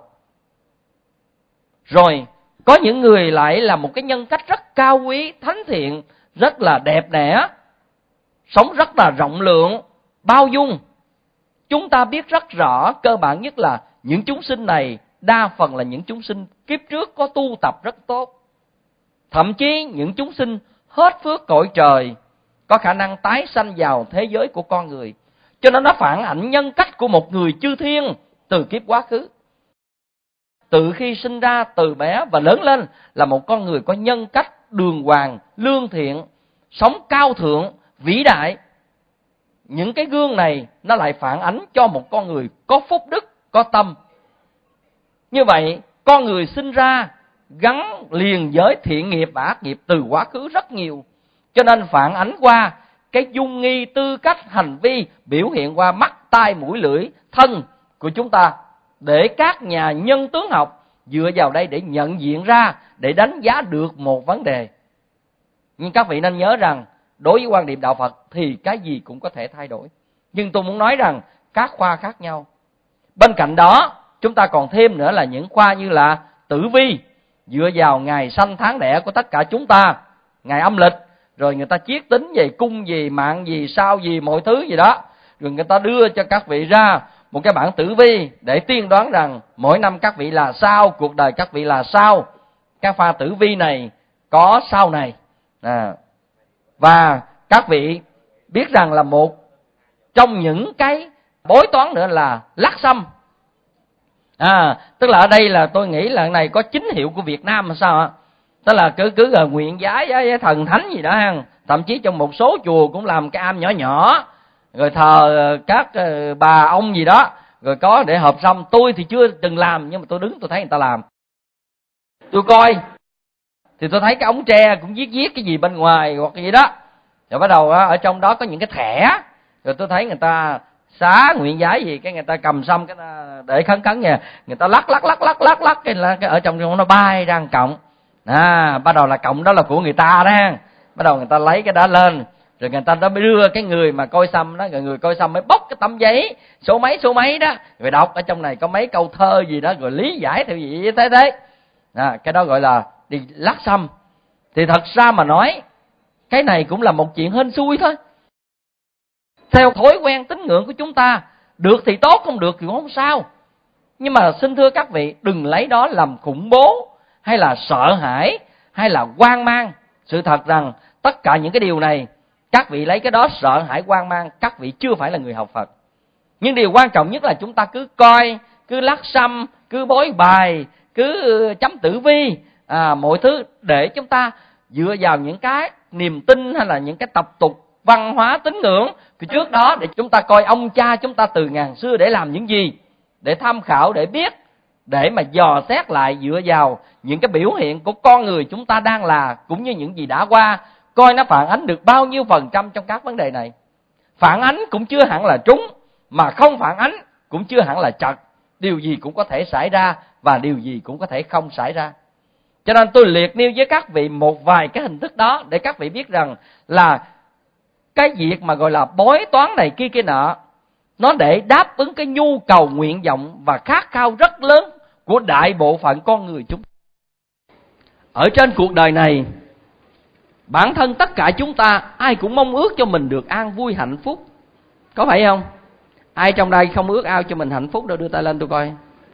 Rồi có những người lại là một cái nhân cách rất cao quý, thánh thiện, rất là đẹp đẽ, sống rất là rộng lượng, bao dung. Chúng ta biết rất rõ, cơ bản nhất là những chúng sinh này đa phần là những chúng sinh kiếp trước có tu tập rất tốt. Thậm chí những chúng sinh hết phước cõi trời có khả năng tái sanh vào thế giới của con người. Cho nên nó phản ảnh nhân cách của một người chư thiên từ kiếp quá khứ. Từ khi sinh ra, từ bé và lớn lên là một con người có nhân cách đường hoàng, lương thiện, sống cao thượng, vĩ đại. Những cái gương này nó lại phản ánh cho một con người có phúc đức, có tâm. Như vậy, con người sinh ra gắn liền với thiện nghiệp và ác nghiệp từ quá khứ rất nhiều. Cho nên phản ánh qua cái dung nghi, tư cách, hành vi, biểu hiện qua mắt, tai, mũi, lưỡi, thân của chúng ta. Để các nhà nhân tướng học dựa vào đây để nhận diện ra, để đánh giá được một vấn đề. Nhưng các vị nên nhớ rằng, đối với quan điểm đạo Phật thì cái gì cũng có thể thay đổi. Nhưng tôi muốn nói rằng các khoa khác nhau. Bên cạnh đó, chúng ta còn thêm nữa là những khoa như là tử vi, dựa vào ngày sanh tháng đẻ của tất cả chúng ta, ngày âm lịch, rồi người ta chiết tính về cung gì, mạng gì, sao gì, mọi thứ gì đó. Rồi người ta đưa cho các vị ra một cái bản tử vi để tiên đoán rằng mỗi năm các vị là sao, cuộc đời các vị là sao. Cái pha tử vi này có sau này. Và các vị biết rằng là một trong những cái bói toán nữa là lắc sâm. Tức là ở đây là tôi nghĩ là này có chính hiệu của Việt Nam là sao ạ? Tức là cứ nguyện giái thần thánh gì đó ha. Thậm chí trong một số chùa cũng làm cái am nhỏ nhỏ, rồi thờ các bà ông gì đó, rồi có để hộp sâm. Tôi thì chưa từng làm, nhưng mà tôi đứng tôi thấy người ta làm, tôi coi thì tôi thấy cái ống tre cũng viết cái gì bên ngoài hoặc gì đó, rồi bắt đầu ở trong đó có những cái thẻ, rồi tôi thấy người ta xá nguyện giái gì, cái người ta cầm sâm cái để khấn nha, người ta lắc cái ở trong nó bay ra một cọng, bắt đầu là cọng đó là của người ta đó ha. Bắt đầu người ta lấy cái đó lên, rồi người ta mới đưa cái người mà coi sâm đó, rồi người coi sâm mới bóc cái tấm giấy số mấy đó, rồi đọc ở trong này có mấy câu thơ gì đó, rồi lý giải theo gì thế. Cái đó gọi là đi lắc sâm. Thì thật ra mà nói, cái này cũng là một chuyện hên xui thôi. Theo thói quen tín ngưỡng của chúng ta, được thì tốt, không được thì cũng không sao. Nhưng mà xin thưa các vị, đừng lấy đó làm khủng bố, hay là sợ hãi, hay là hoang mang. Sự thật rằng tất cả những cái điều này, các vị lấy cái đó sợ hãi hoang mang, các vị chưa phải là người học Phật. Nhưng điều quan trọng nhất là chúng ta cứ coi, cứ lắc sâm, cứ bói bài, cứ chấm tử vi, mọi thứ để chúng ta dựa vào những cái niềm tin hay là những cái tập tục văn hóa tín ngưỡng trước đó, để chúng ta coi ông cha chúng ta từ ngàn xưa để làm những gì, để tham khảo, để biết, để mà dò xét lại dựa vào những cái biểu hiện của con người chúng ta đang là, cũng như những gì đã qua, coi nó phản ánh được bao nhiêu phần trăm trong các vấn đề này. Phản ánh cũng chưa hẳn là trúng, mà không phản ánh cũng chưa hẳn là trật. Điều gì cũng có thể xảy ra, và điều gì cũng có thể không xảy ra. Cho nên tôi liệt nêu với các vị một vài cái hình thức đó, để các vị biết rằng là cái việc mà gọi là bói toán này kia nọ, nó để đáp ứng cái nhu cầu, nguyện vọng và khát khao rất lớn của đại bộ phận con người chúng. Ở trên cuộc đời này, bản thân tất cả chúng ta ai cũng mong ước cho mình được an vui hạnh phúc, có phải không? Ai trong đây không ước ao cho mình hạnh phúc đâu, đưa tay lên tôi coi.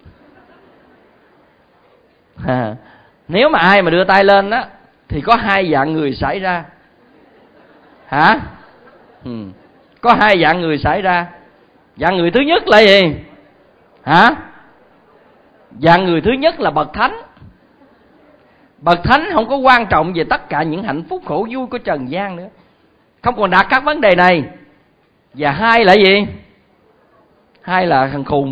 Nếu mà ai mà đưa tay lên á thì có hai dạng người xảy ra. Hả? Có hai dạng người xảy ra. Dạng người thứ nhất là gì? Hả? Dạng người thứ nhất là bậc thánh. Bậc thánh không có quan trọng về tất cả những hạnh phúc khổ vui của trần gian nữa, không còn đặt các vấn đề này. Và hai là gì? Hai là thằng khùng.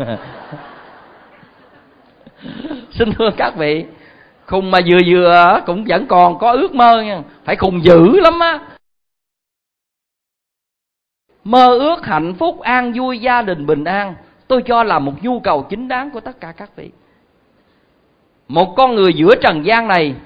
Xin thưa các vị, khùng mà vừa cũng vẫn còn có ước mơ nha, phải khùng dữ lắm á. Mơ ước hạnh phúc, an vui, gia đình bình an, tôi cho là một nhu cầu chính đáng của tất cả các vị. Một con người giữa trần gian này,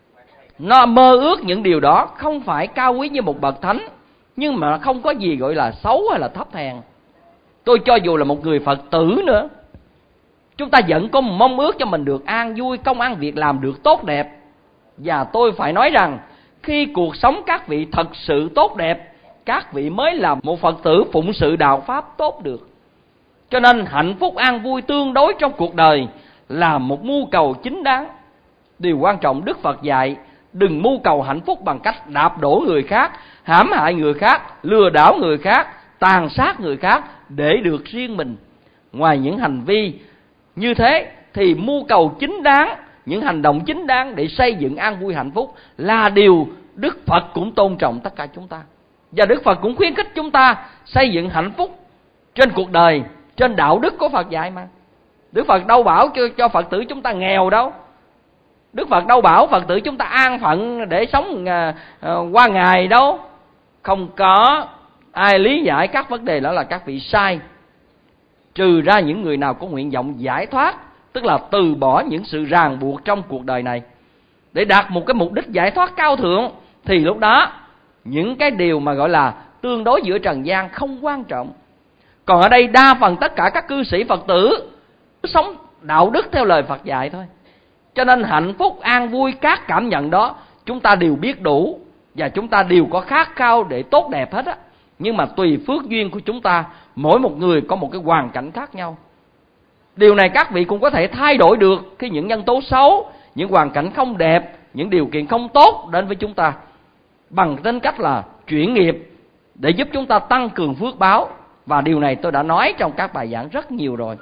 nó mơ ước những điều đó, không phải cao quý như một bậc thánh, nhưng mà không có gì gọi là xấu hay là thấp hèn. Tôi cho dù là một người Phật tử nữa, chúng ta vẫn có một mong ước cho mình được an vui, công ăn việc làm được tốt đẹp. Và tôi phải nói rằng, khi cuộc sống các vị thật sự tốt đẹp, các vị mới là một Phật tử phụng sự đạo Pháp tốt được. Cho nên hạnh phúc an vui tương đối trong cuộc đời là một mưu cầu chính đáng. Điều quan trọng Đức Phật dạy, đừng mưu cầu hạnh phúc bằng cách đạp đổ người khác, hãm hại người khác, lừa đảo người khác, tàn sát người khác để được riêng mình. Ngoài những hành vi như thế thì mưu cầu chính đáng, những hành động chính đáng để xây dựng an vui hạnh phúc là điều Đức Phật cũng tôn trọng tất cả chúng ta. Và Đức Phật cũng khuyến khích chúng ta xây dựng hạnh phúc trên cuộc đời, trên đạo đức của Phật dạy mà. Đức Phật đâu bảo cho Phật tử chúng ta nghèo đâu. Đức Phật đâu bảo Phật tử chúng ta an phận để sống qua ngày đâu. Không có. Ai lý giải các vấn đề đó là các vị sai. Trừ ra những người nào có nguyện vọng giải thoát, tức là từ bỏ những sự ràng buộc trong cuộc đời này để đạt một cái mục đích giải thoát cao thượng, thì lúc đó những cái điều mà gọi là tương đối giữa trần gian không quan trọng. Còn ở đây đa phần tất cả các cư sĩ Phật tử sống đạo đức theo lời Phật dạy thôi. Cho nên hạnh phúc, an vui, các cảm nhận đó chúng ta đều biết đủ, và chúng ta đều có khát khao để tốt đẹp hết á. Nhưng mà tùy phước duyên của chúng ta, mỗi một người có một cái hoàn cảnh khác nhau. Điều này các vị cũng có thể thay đổi được khi những nhân tố xấu, những hoàn cảnh không đẹp, những điều kiện không tốt đến với chúng ta, bằng tính cách là chuyển nghiệp để giúp chúng ta tăng cường phước báo. Và điều này tôi đã nói trong các bài giảng rất nhiều rồi.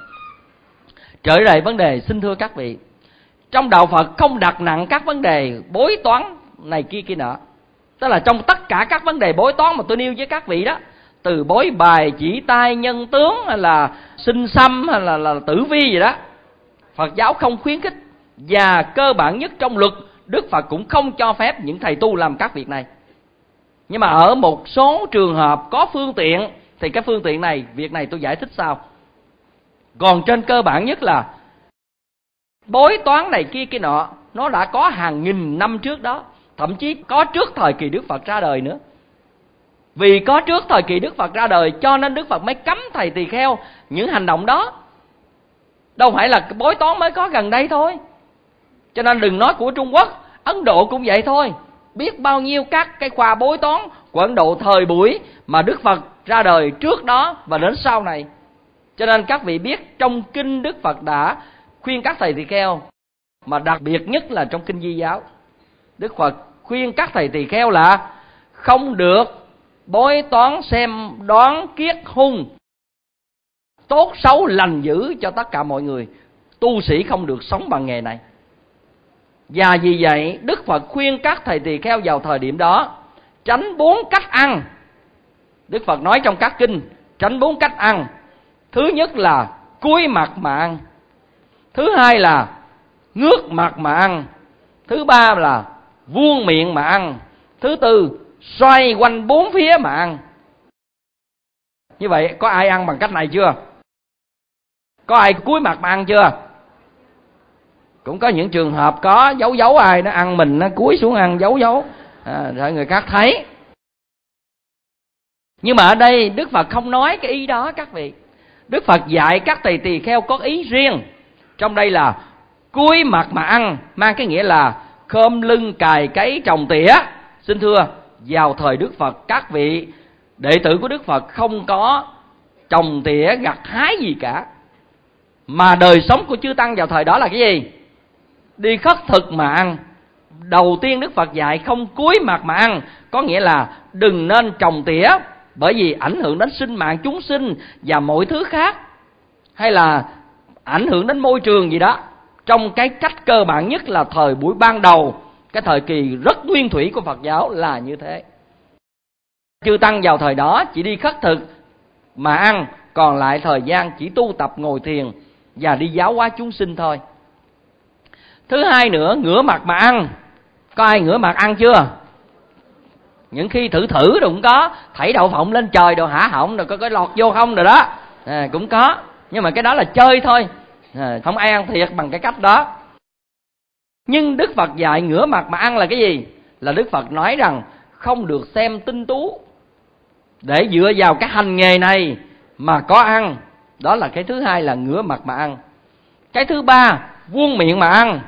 Trở lại vấn đề, xin thưa các vị, trong đạo Phật không đặt nặng các vấn đề bói toán này kia nọ. Tức là trong tất cả các vấn đề bói toán mà tôi nêu với các vị đó, từ bói bài, chỉ tay, nhân tướng, hay là sinh xăm, hay là tử vi gì đó. Phật giáo không khuyến khích, và cơ bản nhất trong luật Đức Phật cũng không cho phép những thầy tu làm các việc này. Nhưng mà ở một số trường hợp có phương tiện thì cái phương tiện này, việc này tôi giải thích sau. Còn trên cơ bản nhất là bói toán này kia kia nọ, nó đã có hàng nghìn năm trước đó, thậm chí có trước thời kỳ Đức Phật ra đời nữa. Vì có trước thời kỳ Đức Phật ra đời cho nên Đức Phật mới cấm thầy tỳ kheo những hành động đó. Đâu phải là bói toán mới có gần đây thôi. Cho nên đừng nói của Trung Quốc, Ấn Độ cũng vậy thôi. Biết bao nhiêu các cái khoa bói toán của Ấn Độ thời buổi mà Đức Phật ra đời trước đó và đến sau này. Cho nên các vị biết trong kinh Đức Phật đã khuyên các thầy tỳ kheo, mà đặc biệt nhất là trong kinh Di Giáo, Đức Phật khuyên các thầy tỳ kheo là không được bói toán xem đoán kiết hung, tốt xấu lành dữ cho tất cả mọi người. Tu sĩ không được sống bằng nghề này. Và vì vậy Đức Phật khuyên các thầy tỳ kheo vào thời điểm đó tránh 4 cách ăn. Đức Phật nói trong các kinh tránh 4 cách ăn. Thứ nhất là cúi mặt mà ăn. Thứ hai là ngước mặt mà ăn. Thứ ba là vuông miệng mà ăn. Thứ tư xoay quanh 4 phía mà ăn. Như vậy có ai ăn bằng cách này chưa? Có ai cúi mặt mà ăn chưa? Cũng có những trường hợp có giấu ai nó ăn mình, nó cúi xuống ăn giấu để người khác thấy. Nhưng mà ở đây Đức Phật không nói cái ý đó các vị. Đức Phật dạy các thầy tỳ kheo có ý riêng. Trong đây là cúi mặt mà ăn, mang cái nghĩa là khom lưng cài cấy trồng tỉa. Xin thưa, vào thời Đức Phật, các vị đệ tử của Đức Phật không có trồng tỉa gặt hái gì cả. Mà đời sống của chư tăng vào thời đó là cái gì? Đi khất thực mà ăn. Đầu tiên Đức Phật dạy không cúi mặt mà ăn, có nghĩa là đừng nên trồng tỉa, bởi vì ảnh hưởng đến sinh mạng chúng sinh và mọi thứ khác, hay là ảnh hưởng đến môi trường gì đó. Trong cái cách cơ bản nhất là thời buổi ban đầu, cái thời kỳ rất nguyên thủy của Phật giáo là như thế. Chư tăng vào thời đó chỉ đi khất thực mà ăn, còn lại thời gian chỉ tu tập ngồi thiền và đi giáo hóa chúng sinh thôi. Thứ hai nữa, ngửa mặt mà ăn. Có ai ngửa mặt ăn chưa? Những khi thử rồi cũng có, thảy đậu phộng lên trời đồ hả họng rồi có lọt vô không rồi đó, cũng có. Nhưng mà cái đó là chơi thôi, không ai ăn thiệt bằng cái cách đó. Nhưng Đức Phật dạy ngửa mặt mà ăn là cái gì? Là Đức Phật nói rằng không được xem tinh tú để dựa vào cái hành nghề này mà có ăn. Đó là cái thứ hai là ngửa mặt mà ăn. Cái thứ ba, vuông miệng mà ăn.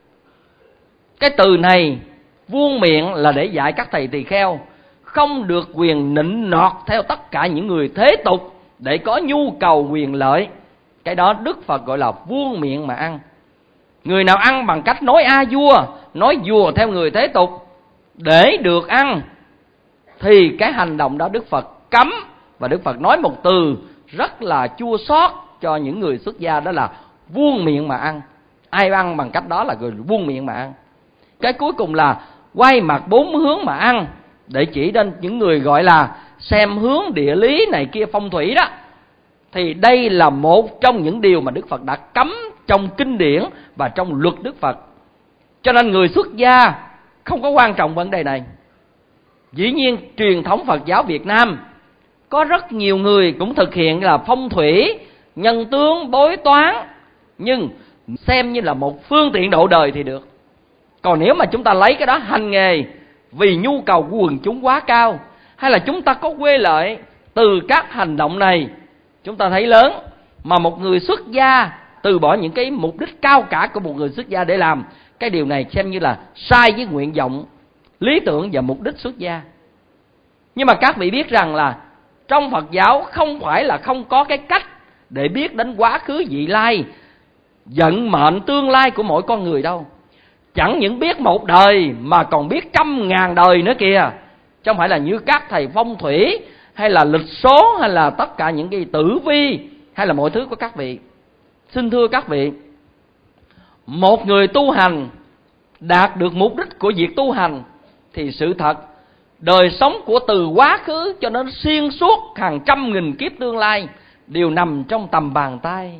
Cái từ này vuông miệng là để dạy các thầy tỳ kheo không được quyền nịnh nọt theo tất cả những người thế tục để có nhu cầu quyền lợi. Cái đó Đức Phật gọi là vuông miệng mà ăn. Người nào ăn bằng cách nói a vua, nói vua theo người thế tục để được ăn, thì cái hành động đó Đức Phật cấm. Và Đức Phật nói một từ rất là chua xót cho những người xuất gia, đó là vuông miệng mà ăn. Ai ăn bằng cách đó là người vuông miệng mà ăn. Cái cuối cùng là quay mặt 4 hướng mà ăn, để chỉ đến những người gọi là xem hướng địa lý này kia, phong thủy đó. Thì đây là một trong những điều mà Đức Phật đã cấm trong kinh điển và trong luật Đức Phật. Cho nên người xuất gia không có quan trọng vấn đề này. Dĩ nhiên truyền thống Phật giáo Việt Nam có rất nhiều người cũng thực hiện là phong thủy, nhân tướng, bói toán, nhưng xem như là một phương tiện độ đời thì được. Còn nếu mà chúng ta lấy cái đó hành nghề vì nhu cầu của quần chúng quá cao, hay là chúng ta có quê lợi từ các hành động này, chúng ta thấy lớn, mà một người xuất gia từ bỏ những cái mục đích cao cả của một người xuất gia để làm, cái điều này xem như là sai với nguyện vọng, lý tưởng và mục đích xuất gia. Nhưng mà các vị biết rằng là trong Phật giáo không phải là không có cái cách để biết đến quá khứ vị lai, vận mệnh tương lai của mỗi con người đâu. Chẳng những biết một đời mà còn biết 100.000 đời nữa kìa. Chứ không phải là như các thầy phong thủy hay là lịch số hay là tất cả những cái tử vi hay là mọi thứ của các vị. Xin thưa các vị, một người tu hành đạt được mục đích của việc tu hành thì sự thật đời sống của từ quá khứ cho đến xuyên suốt hàng trăm nghìn kiếp tương lai đều nằm trong tầm bàn tay.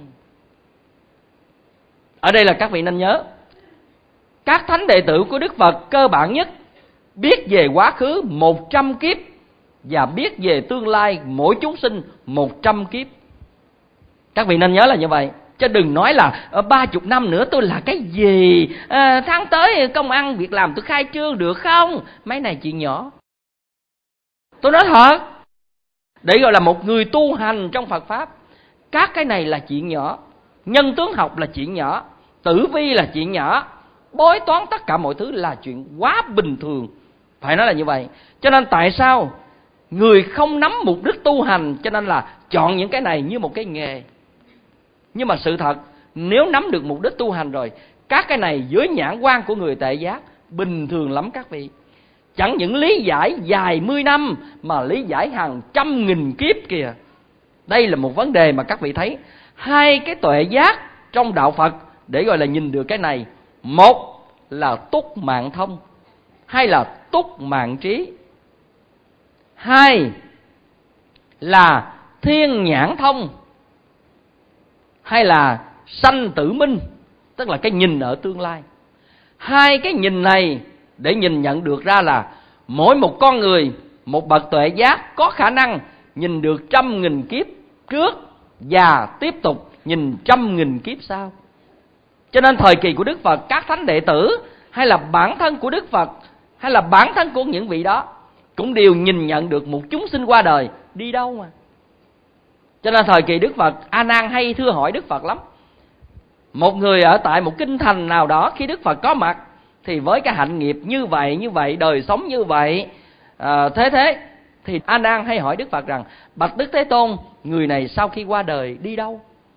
Ở đây là các vị nên nhớ, các thánh đệ tử của Đức Phật cơ bản nhất biết về quá khứ 100 kiếp và biết về tương lai mỗi chúng sinh 100 kiếp. Các vị nên nhớ là như vậy. Chứ đừng nói là 30 năm nữa tôi là cái gì, tháng tới công ăn việc làm tôi khai trương được không? Mấy này chuyện nhỏ. Tôi nói thật, để gọi là một người tu hành trong Phật Pháp, các cái này là chuyện nhỏ. Nhân tướng học là chuyện nhỏ, tử vi là chuyện nhỏ, bói toán tất cả mọi thứ là chuyện quá bình thường. Phải nói là như vậy. Cho nên tại sao người không nắm mục đích tu hành, cho nên là chọn những cái này như một cái nghề. Nhưng mà sự thật, nếu nắm được mục đích tu hành rồi, các cái này dưới nhãn quan của người tệ giác bình thường lắm các vị. Chẳng những lý giải vài mươi năm mà lý giải hàng trăm nghìn kiếp kìa. Đây là một vấn đề mà các vị thấy. Hai cái tuệ giác trong đạo Phật để gọi là nhìn được cái này. Một là túc mạng thông, hai là túc mạng trí. Hai là thiên nhãn thông, hay là sanh tử minh, tức là cái nhìn ở tương lai. Hai cái nhìn này để nhìn nhận được ra là mỗi một con người, một bậc tuệ giác có khả năng nhìn được 100.000 kiếp trước và tiếp tục nhìn 100.000 kiếp sau. Cho nên thời kỳ của Đức Phật, các thánh đệ tử hay là bản thân của Đức Phật hay là bản thân của những vị đó cũng đều nhìn nhận được một chúng sinh qua đời đi đâu mà. Cho nên thời kỳ Đức Phật, A Nan hay thưa hỏi Đức Phật lắm. Một người ở tại một kinh thành nào đó, khi Đức Phật có mặt thì với cái hạnh nghiệp như vậy, đời sống như vậy, thế thì A Nan hay hỏi Đức Phật rằng: bạch Đức Thế Tôn, người này sau khi qua đời đi đâu?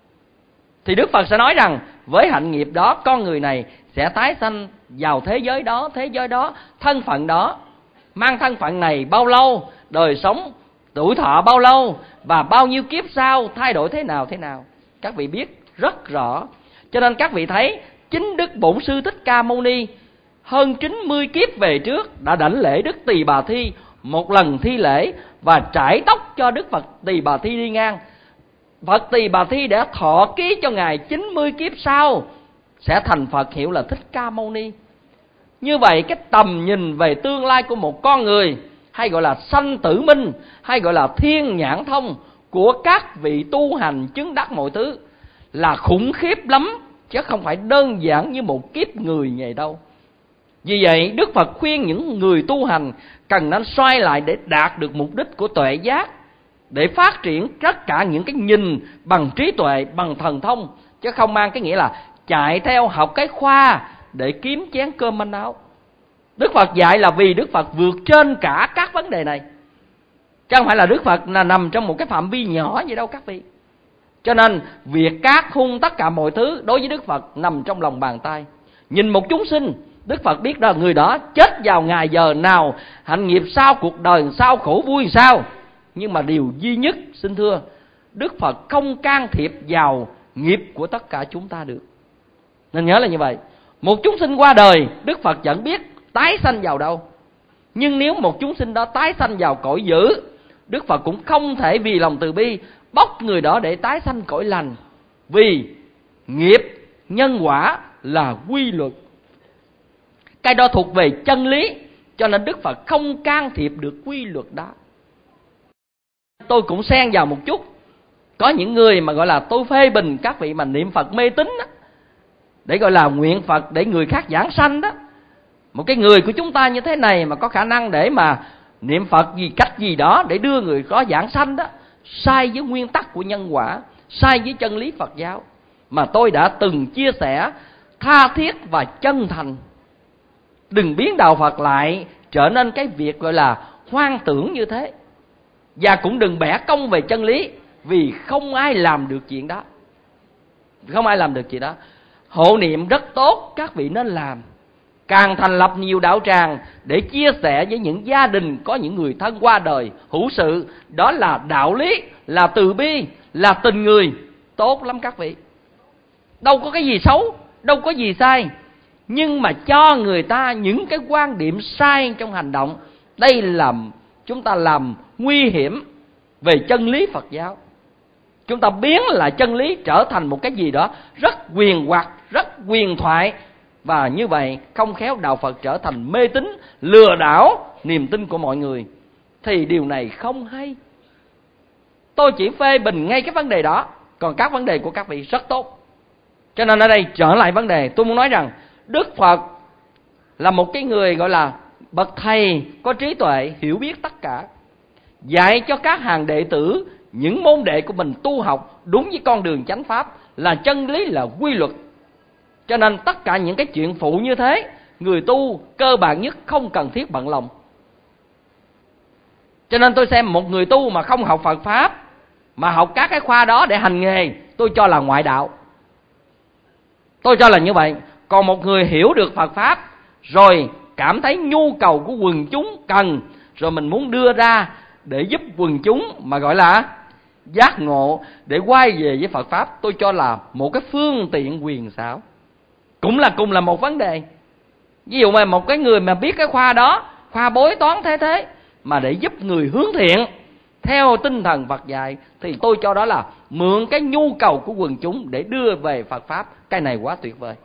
Thì Đức Phật sẽ nói rằng với hạnh nghiệp đó, con người này sẽ tái sanh vào thế giới đó, thân phận đó, mang thân phận này bao lâu, đời sống tuổi thọ bao lâu, và bao nhiêu kiếp sau thay đổi thế nào. Các vị biết rất rõ. Cho nên các vị thấy chính Đức Bổn Sư Thích Ca Mâu Ni hơn 90 kiếp về trước đã đảnh lễ Đức Tỳ Bà Thi một lần thi lễ và trải tóc cho Đức Phật Tỳ Bà Thi đi ngang. Phật Tỳ Bà Thi đã thọ ký cho Ngài 90 kiếp sau sẽ thành Phật, hiệu là Thích Ca Mâu Ni. Như vậy cái tầm nhìn về tương lai của một con người, hay gọi là sanh tử minh, hay gọi là thiên nhãn thông của các vị tu hành chứng đắc mọi thứ là khủng khiếp lắm, chứ không phải đơn giản như một kiếp người vậy đâu. Vì vậy Đức Phật khuyên những người tu hành cần nên xoay lại để đạt được mục đích của tuệ giác, để phát triển tất cả những cái nhìn bằng trí tuệ, bằng thần thông, chứ không mang cái nghĩa là chạy theo học cái khoa để kiếm chén cơm manh áo. Đức Phật dạy là vì Đức Phật vượt trên cả các vấn đề này, chứ không phải là Đức Phật là nằm trong một cái phạm vi nhỏ vậy đâu các vị. Cho nên việc cát hung tất cả mọi thứ đối với Đức Phật nằm trong lòng bàn tay. Nhìn một chúng sinh, Đức Phật biết là người đó chết vào ngày giờ nào, hạnh nghiệp sao, cuộc đời sao, khổ vui sao. Nhưng mà điều duy nhất, xin thưa, Đức Phật không can thiệp vào nghiệp của tất cả chúng ta được. Nên nhớ là như vậy. Một chúng sinh qua đời, Đức Phật vẫn biết tái sanh vào đâu. Nhưng nếu một chúng sinh đó tái sanh vào cõi dữ, Đức Phật cũng không thể vì lòng từ bi bóc người đó để tái sanh cõi lành. Vì nghiệp, nhân quả là quy luật, cái đó thuộc về chân lý, cho nên Đức Phật không can thiệp được quy luật đó. Tôi cũng xen vào một chút. Có những người mà gọi là tôi phê bình các vị mà niệm Phật mê tín đó, để gọi là nguyện Phật để người khác giảng sanh đó. Một cái người của chúng ta như thế này mà có khả năng để mà niệm Phật gì cách gì đó để đưa người đó giảng sanh đó, sai với nguyên tắc của nhân quả, sai với chân lý Phật giáo mà tôi đã từng chia sẻ tha thiết và chân thành. Đừng biến đạo Phật lại trở nên cái việc gọi là hoang tưởng như thế, và cũng đừng bẻ công về chân lý, vì không ai làm được chuyện đó. Không ai làm được chuyện đó. Hộ niệm rất tốt, các vị nên làm. Càng thành lập nhiều đạo tràng để chia sẻ với những gia đình có những người thân qua đời hữu sự, đó là đạo lý, là từ bi, là tình người, tốt lắm các vị. Đâu có cái gì xấu, đâu có gì sai. Nhưng mà cho người ta những cái quan điểm sai trong hành động Đây là chúng ta làm nguy hiểm về chân lý Phật giáo. Chúng ta biến lại chân lý trở thành một cái gì đó rất huyền hoặc, rất huyền thoại. Và như vậy không khéo đạo Phật trở thành mê tín, lừa đảo niềm tin của mọi người. Thì điều này không hay. Tôi chỉ phê bình ngay cái vấn đề đó, còn các vấn đề của các vị rất tốt. Cho nên ở đây trở lại vấn đề, tôi muốn nói rằng Đức Phật là một cái người gọi là bậc thầy có trí tuệ, hiểu biết tất cả, dạy cho các hàng đệ tử, những môn đệ của mình tu học đúng với con đường chánh pháp, là chân lý, là quy luật. Cho nên tất cả những cái chuyện phụ như thế, người tu cơ bản nhất không cần thiết bận lòng. Cho nên tôi xem một người tu mà không học Phật Pháp, mà học các cái khoa đó để hành nghề, tôi cho là ngoại đạo. Tôi cho là như vậy. Còn một người hiểu được Phật Pháp, rồi cảm thấy nhu cầu của quần chúng cần, rồi mình muốn đưa ra để giúp quần chúng mà gọi là giác ngộ, để quay về với Phật Pháp, tôi cho là một cái phương tiện huyền xảo. Cũng là cùng là một vấn đề. Ví dụ mà một cái người mà biết cái khoa đó, khoa bói toán thế mà để giúp người hướng thiện theo tinh thần Phật dạy, thì tôi cho đó là mượn cái nhu cầu của quần chúng để đưa về Phật Pháp. Cái này quá tuyệt vời.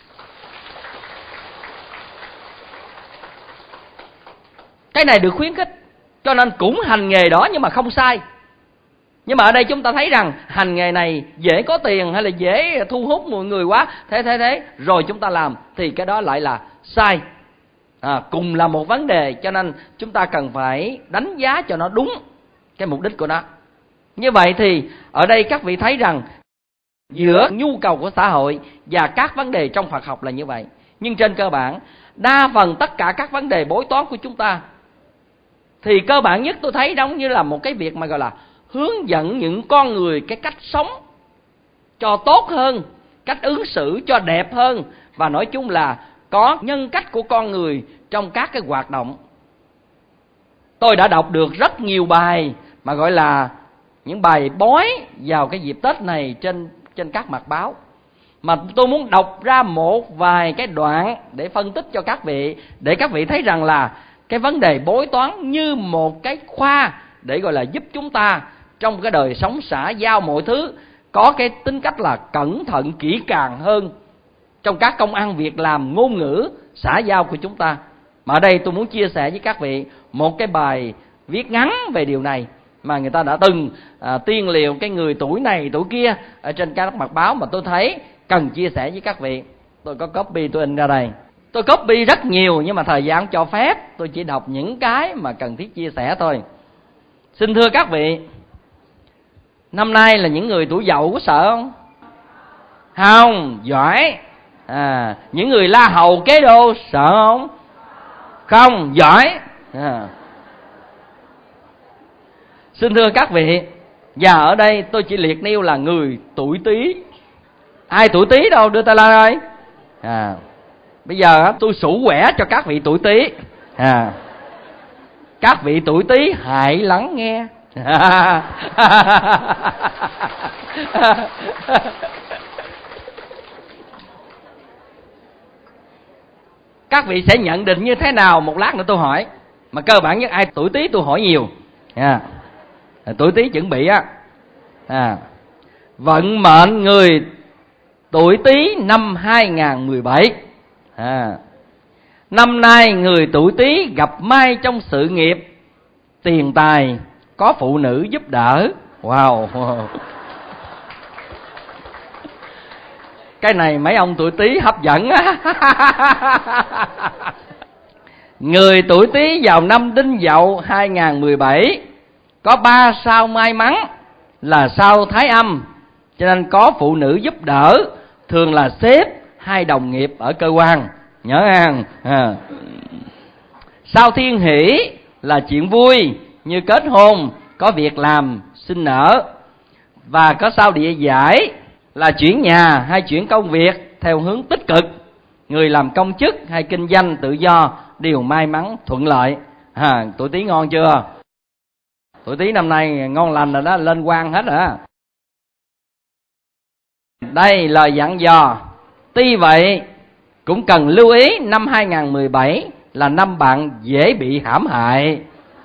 Cái này được khuyến khích. Cho nên cũng hành nghề đó nhưng mà không sai. Nhưng mà ở đây chúng ta thấy rằng hành nghề này dễ có tiền hay là dễ thu hút mọi người quá, thế rồi chúng ta làm, thì cái đó lại là sai. Cùng là một vấn đề, cho nên chúng ta cần phải đánh giá cho nó đúng cái mục đích của nó. Như vậy thì ở đây các vị thấy rằng giữa nhu cầu của xã hội và các vấn đề trong Phật học là như vậy. Nhưng trên cơ bản, đa phần tất cả các vấn đề bói toán của chúng ta, thì cơ bản nhất tôi thấy giống như là một cái việc mà gọi là hướng dẫn những con người cái cách sống cho tốt hơn, cách ứng xử cho đẹp hơn, và nói chung là có nhân cách của con người trong các cái hoạt động. Tôi đã đọc được rất nhiều bài mà gọi là những bài bói vào cái dịp Tết này trên các mặt báo. Mà tôi muốn đọc ra một vài cái đoạn để phân tích cho các vị, để các vị thấy rằng là cái vấn đề bói toán như một cái khoa để gọi là giúp chúng ta trong cái đời sống xã giao mọi thứ có cái tính cách là cẩn thận kỹ càng hơn trong các công ăn việc làm, ngôn ngữ, xã giao của chúng ta. Mà ở đây tôi muốn chia sẻ với các vị một cái bài viết ngắn về điều này mà người ta đã từng tiên liệu cái người tuổi này tuổi kia ở trên các mặt báo, mà tôi thấy cần chia sẻ với các vị. Tôi có copy, tôi in ra đây. Tôi copy rất nhiều nhưng mà thời gian cho phép, tôi chỉ đọc những cái mà cần thiết chia sẻ thôi. Xin thưa các vị, năm nay là những người tuổi dậu có sợ không? Không, giỏi. Những người la hầu kế đô sợ không? Không, giỏi. Xin thưa các vị, và ở đây tôi chỉ liệt nêu là người tuổi Tý. Ai tuổi Tý đâu, đưa tay lên ơi. Bây giờ tôi sủ quẻ cho các vị tuổi Tý. Các vị tuổi Tý hãy lắng nghe. Các vị sẽ nhận định như thế nào một lát nữa tôi hỏi. Mà cơ bản nhất ai tuổi Tý tôi hỏi nhiều. Tuổi Tý chuẩn bị á. Vận mệnh người tuổi Tý năm 2017. Năm nay người tuổi Tý gặp may trong sự nghiệp, tiền tài, có phụ nữ giúp đỡ. Wow. Cái này mấy ông tuổi Tý hấp dẫn á. Người tuổi Tý vào năm Đinh Dậu 2017 có 3 sao may mắn là sao Thái Âm, cho nên có phụ nữ giúp đỡ, thường là sếp hay đồng nghiệp ở cơ quan. Nhớ ăn. Sao Thiên Hỷ là chuyện vui như kết hôn, có việc làm, sinh nở. Và có sao Địa Giải là chuyển nhà hay chuyển công việc theo hướng tích cực. Người làm công chức hay kinh doanh tự do đều may mắn thuận lợi. Tuổi Tý ngon chưa? Tuổi Tý năm nay ngon lành rồi đó, lên quan hết rồi. Đây lời dặn dò. Tuy vậy cũng cần lưu ý năm 2017 là năm bạn dễ bị hãm hại.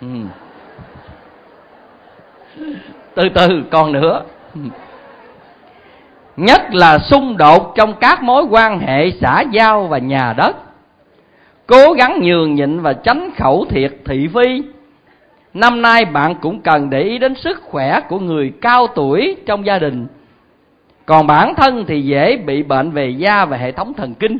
Từ từ còn nữa. Nhất là xung đột trong các mối quan hệ xã giao và nhà đất. Cố gắng nhường nhịn và tránh khẩu thiệt thị phi. Năm nay bạn cũng cần để ý đến sức khỏe của người cao tuổi trong gia đình. Còn bản thân thì dễ bị bệnh về da và hệ thống thần kinh.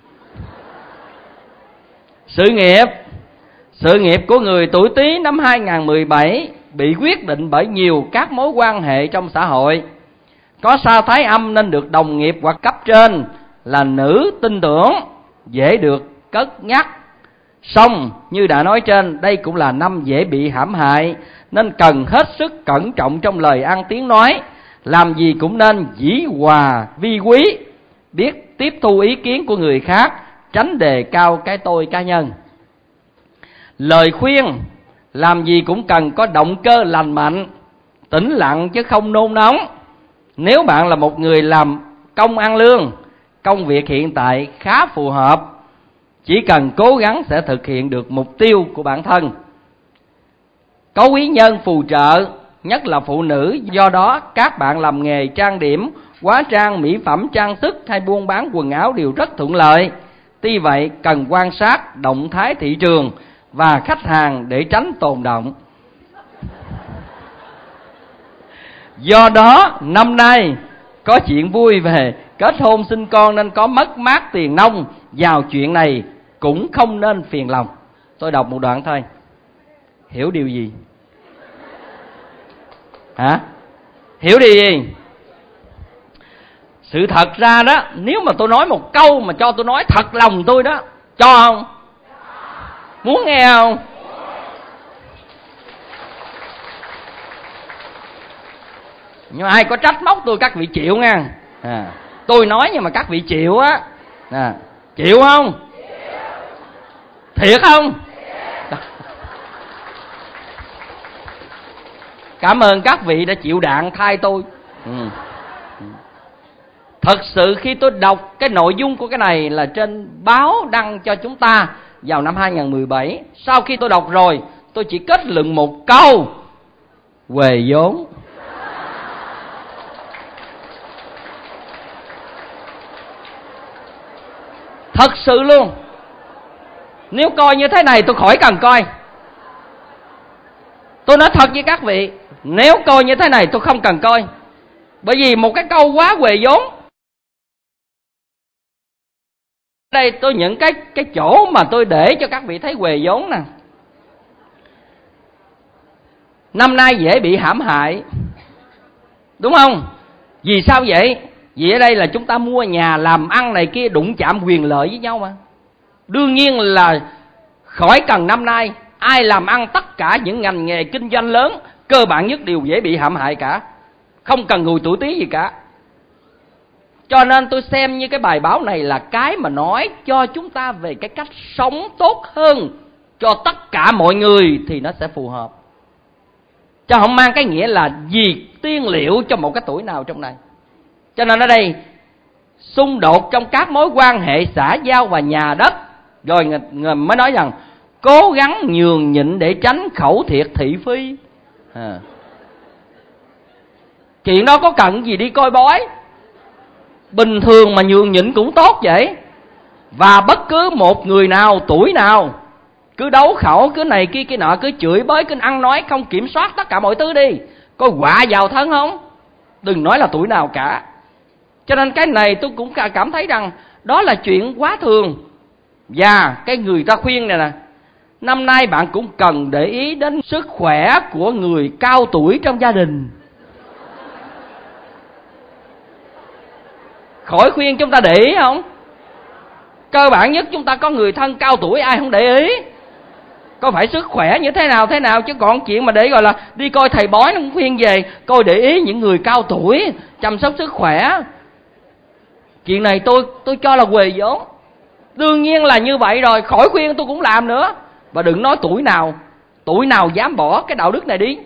Sự nghiệp của người tuổi Tý năm 2017 bị quyết định bởi nhiều các mối quan hệ trong xã hội. Có sao thái âm nên được đồng nghiệp hoặc cấp trên là nữ tin tưởng, dễ được cất nhắc. Song như đã nói trên, đây cũng là năm dễ bị hãm hại, nên cần hết sức cẩn trọng trong lời ăn tiếng nói. Làm gì cũng nên dĩ hòa vi quý, biết tiếp thu ý kiến của người khác, tránh đề cao cái tôi cá nhân. Lời khuyên: làm gì cũng cần có động cơ lành mạnh, tĩnh lặng chứ không nôn nóng. Nếu bạn là một người làm công ăn lương, công việc hiện tại khá phù hợp, chỉ cần cố gắng sẽ thực hiện được mục tiêu của bản thân. Có quý nhân phù trợ, nhất là phụ nữ, do đó các bạn làm nghề trang điểm, hóa trang, mỹ phẩm, trang sức hay buôn bán quần áo đều rất thuận lợi. Tuy vậy cần quan sát động thái thị trường và khách hàng để tránh tồn động. Do đó năm nay có chuyện vui về kết hôn sinh con nên có mất mát tiền nong, vào chuyện này cũng không nên phiền lòng. Tôi đọc một đoạn thôi. Hiểu điều gì? Hả? Hiểu điều gì? Sự thật ra đó, nếu mà tôi nói một câu mà cho tôi nói thật lòng tôi đó, cho không? Muốn nghe không? Nhưng mà ai có trách móc tôi các vị chịu nha. Tôi nói nhưng mà các vị chịu á. Chịu không? Thiệt không? Cảm ơn các vị đã chịu đạn thay tôi. Thật sự khi tôi đọc cái nội dung của cái này là trên báo đăng cho chúng ta vào năm 2017. Sau khi tôi đọc rồi, tôi chỉ kết luận một câu: huề vốn. Thật sự luôn. Nếu coi như thế này tôi khỏi cần coi. Tôi nói thật với các vị, nếu coi như thế này tôi không cần coi. Bởi vì một cái câu quá huề vốn. Đây tôi những cái chỗ mà tôi để cho các vị thấy huề vốn nè. Năm nay dễ bị hãm hại, đúng không? Vì sao vậy? Vì ở đây là chúng ta mua nhà, làm ăn này kia, đụng chạm quyền lợi với nhau mà. Đương nhiên là khỏi cần năm nay, ai làm ăn tất cả những ngành nghề kinh doanh lớn, cơ bản nhất đều dễ bị hãm hại cả. Không cần người tuổi Tý gì cả. Cho nên tôi xem như cái bài báo này là cái mà nói cho chúng ta về cái cách sống tốt hơn cho tất cả mọi người thì nó sẽ phù hợp. Chứ không mang cái nghĩa là gì tiên liệu cho một cái tuổi nào trong này. Cho nên ở đây xung đột trong các mối quan hệ xã giao và nhà đất. Rồi người mới nói rằng cố gắng nhường nhịn để tránh khẩu thiệt thị phi. Chuyện đó có cần gì đi coi bói. Bình thường mà nhường nhịn cũng tốt vậy. Và bất cứ một người nào, tuổi nào, cứ đấu khẩu, cứ này kia kia nọ, cứ chửi bới, cứ ăn nói không kiểm soát tất cả mọi thứ đi, có họa vào thân không? Đừng nói là tuổi nào cả. Cho nên cái này tôi cũng cảm thấy rằng đó là chuyện quá thường. Và cái người ta khuyên này nè, năm nay bạn cũng cần để ý đến sức khỏe của người cao tuổi trong gia đình. Khỏi khuyên chúng ta để ý không? Cơ bản nhất chúng ta có người thân cao tuổi, ai không để ý. Có phải sức khỏe như thế nào chứ còn chuyện mà để gọi là đi coi thầy bói nó cũng khuyên về coi để ý những người cao tuổi, chăm sóc sức khỏe. Chuyện này tôi cho là huề vốn. Đương nhiên là như vậy rồi, khỏi khuyên tôi cũng làm nữa. Và đừng nói tuổi nào dám bỏ cái đạo đức này đi.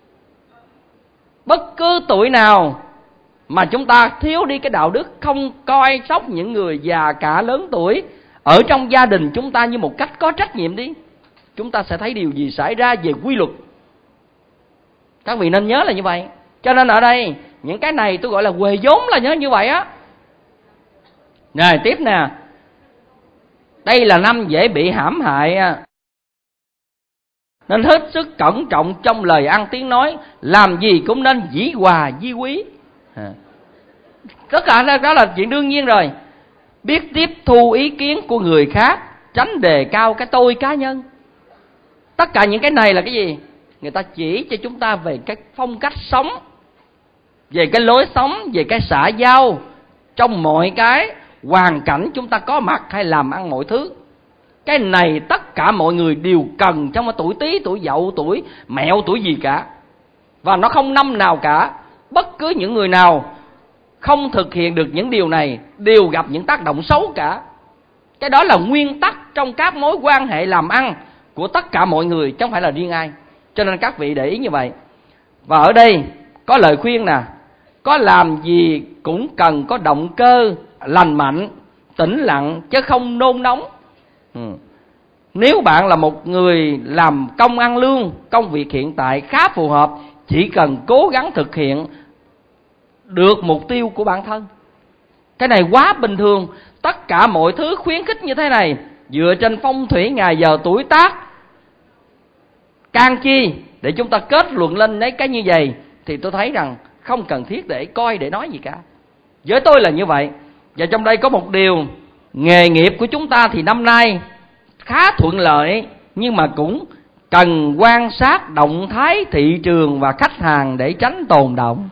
Bất cứ tuổi nào mà chúng ta thiếu đi cái đạo đức, không coi sóc những người già cả lớn tuổi ở trong gia đình chúng ta như một cách có trách nhiệm đi, chúng ta sẽ thấy điều gì xảy ra về quy luật. Các vị nên nhớ là như vậy. Cho nên ở đây những cái này tôi gọi là huề vốn là nhớ như vậy á. Rồi tiếp nè, đây là năm dễ bị hãm hại, nên hết sức cẩn trọng trong lời ăn tiếng nói, làm gì cũng nên dĩ hòa vi quý. Tất cả đó là chuyện đương nhiên rồi. Biết tiếp thu ý kiến của người khác, tránh đề cao cái tôi cá nhân. Tất cả những cái này là cái gì? Người ta chỉ cho chúng ta về cái phong cách sống, về cái lối sống, về cái xã giao trong mọi cái hoàn cảnh chúng ta có mặt hay làm ăn mọi thứ. Cái này tất cả mọi người đều cần trong tuổi Tý, tuổi Dậu, tuổi Mẹo, tuổi gì cả. Và nó không năm nào cả. Bất cứ những người nào không thực hiện được những điều này đều gặp những tác động xấu cả. Cái đó là nguyên tắc trong các mối quan hệ làm ăn của tất cả mọi người, chứ không phải là riêng ai. Cho nên các vị để ý như vậy. Và ở đây có lời khuyên nè, có làm gì cũng cần có động cơ lành mạnh, tĩnh lặng chứ không nôn nóng. Nếu bạn là một người làm công ăn lương, công việc hiện tại khá phù hợp, chỉ cần cố gắng thực hiện được mục tiêu của bản thân. Cái này quá bình thường. Tất cả mọi thứ khuyến khích như thế này dựa trên phong thủy ngày giờ tuổi tác, can chi để chúng ta kết luận lên lấy cái như vậy, thì tôi thấy rằng không cần thiết để coi để nói gì cả. Với tôi là như vậy. Và trong đây có một điều, nghề nghiệp của chúng ta thì năm nay khá thuận lợi, nhưng mà cũng cần quan sát động thái thị trường và khách hàng để tránh tồn động.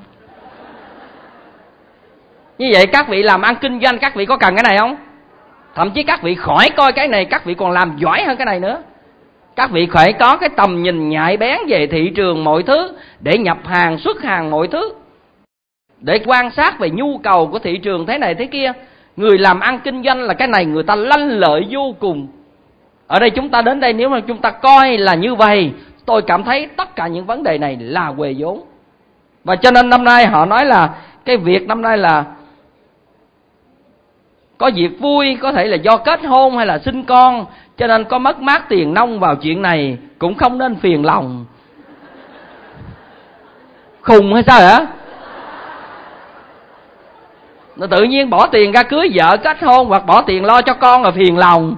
Như vậy các vị làm ăn kinh doanh, các vị có cần cái này không? Thậm chí các vị khỏi coi cái này, các vị còn làm giỏi hơn cái này nữa. Các vị phải có cái tầm nhìn nhạy bén về thị trường mọi thứ, để nhập hàng, xuất hàng mọi thứ, để quan sát về nhu cầu của thị trường thế này thế kia. Người làm ăn kinh doanh là cái này người ta lanh lợi vô cùng. Ở đây chúng ta đến đây, nếu mà chúng ta coi là như vậy, tôi cảm thấy tất cả những vấn đề này là huề vốn. Và cho nên năm nay họ nói là cái việc năm nay là có việc vui, có thể là do kết hôn hay là sinh con, cho nên có mất mát tiền nong vào chuyện này cũng không nên phiền lòng. Khùng hay sao hả? Nó tự nhiên bỏ tiền ra cưới vợ kết hôn, hoặc bỏ tiền lo cho con là phiền lòng.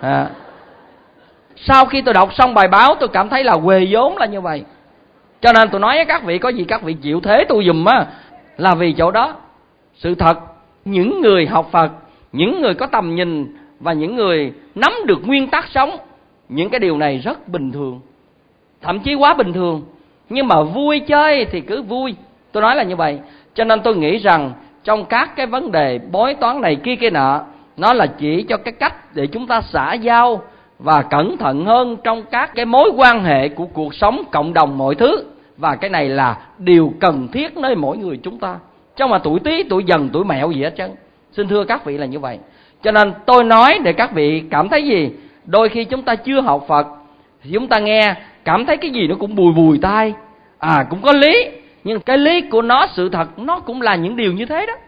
Sau khi tôi đọc xong bài báo, tôi cảm thấy là huề vốn là như vậy. Cho nên tôi nói với các vị, có gì các vị chịu thế tôi dùm á, là vì chỗ đó. Sự thật, những người học Phật, những người có tầm nhìn và những người nắm được nguyên tắc sống, những cái điều này rất bình thường, thậm chí quá bình thường. Nhưng mà vui chơi thì cứ vui, tôi nói là như vậy. Cho nên tôi nghĩ rằng trong các cái vấn đề bói toán này kia kia nọ, nó là chỉ cho cái cách để chúng ta xã giao và cẩn thận hơn trong các cái mối quan hệ của cuộc sống cộng đồng mọi thứ. Và cái này là điều cần thiết nơi mỗi người chúng ta, chứ không mà tuổi Tý, tuổi Dần, tuổi Mẹo gì hết trơn. Xin thưa các vị là như vậy. Cho nên tôi nói để các vị cảm thấy gì? Đôi khi chúng ta chưa học Phật thì chúng ta nghe cảm thấy cái gì nó cũng bùi bùi tai, cũng có lý, nhưng cái lý của nó, sự thật nó cũng là những điều như thế đó.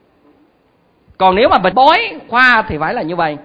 Còn nếu mà bệnh bói khoa thì phải là như vậy.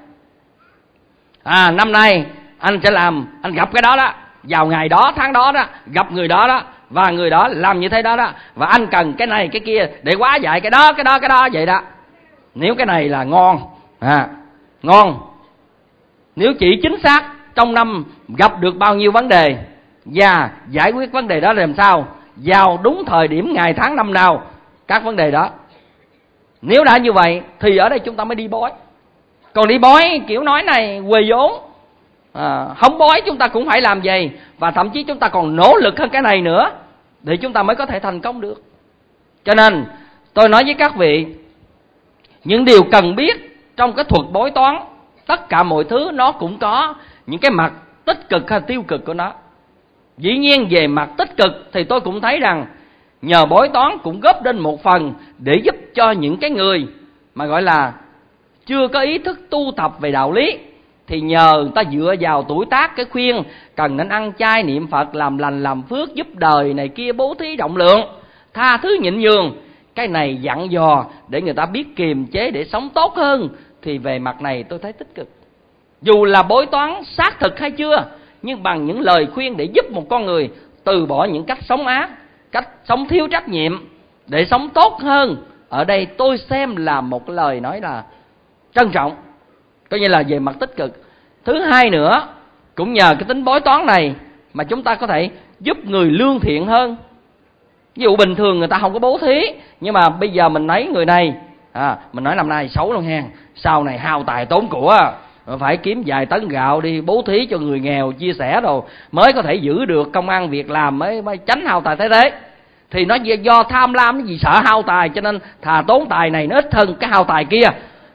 Năm nay anh sẽ làm, anh gặp cái đó đó, vào ngày đó, tháng đó đó, gặp người đó đó, và người đó làm như thế đó đó, và anh cần cái này cái kia để hóa giải cái đó vậy đó. Nếu cái này là ngon, ngon. Nếu chỉ chính xác trong năm gặp được bao nhiêu vấn đề và giải quyết vấn đề đó làm sao, vào đúng thời điểm ngày tháng năm nào, các vấn đề đó. Nếu đã như vậy thì ở đây chúng ta mới đi bói. Còn đi bói kiểu nói này huề vốn, không bói chúng ta cũng phải làm gì, và thậm chí chúng ta còn nỗ lực hơn cái này nữa để chúng ta mới có thể thành công được. Cho nên tôi nói với các vị, những điều cần biết trong cái thuật bói toán, tất cả mọi thứ nó cũng có những cái mặt tích cực hay tiêu cực của nó. Dĩ nhiên về mặt tích cực thì tôi cũng thấy rằng nhờ bói toán cũng góp đến một phần để giúp cho những cái người mà gọi là chưa có ý thức tu tập về đạo lý, thì nhờ người ta dựa vào tuổi tác cái khuyên cần nên ăn chay niệm Phật, làm lành làm phước, giúp đời này kia, bố thí rộng lượng, tha thứ nhịn nhường. Cái này dặn dò để người ta biết kiềm chế để sống tốt hơn, thì về mặt này tôi thấy tích cực. Dù là bói toán xác thực hay chưa, nhưng bằng những lời khuyên để giúp một con người từ bỏ những cách sống ác, cách sống thiếu trách nhiệm để sống tốt hơn. Ở đây tôi xem là một lời nói là trân trọng, coi như là về mặt tích cực. Thứ hai nữa, cũng nhờ cái tính bói toán này mà chúng ta có thể giúp người lương thiện hơn. Ví dụ bình thường người ta không có bố thí, nhưng mà bây giờ mình thấy người này mình nói năm nay xấu lắm hen, sau này hao tài tốn của, phải kiếm vài tấn gạo đi bố thí cho người nghèo, chia sẻ rồi mới có thể giữ được công ăn việc làm, mới tránh hao tài thế. Thì nó do tham lam, cái gì sợ hao tài, cho nên thà tốn tài này nó ít hơn cái hao tài kia.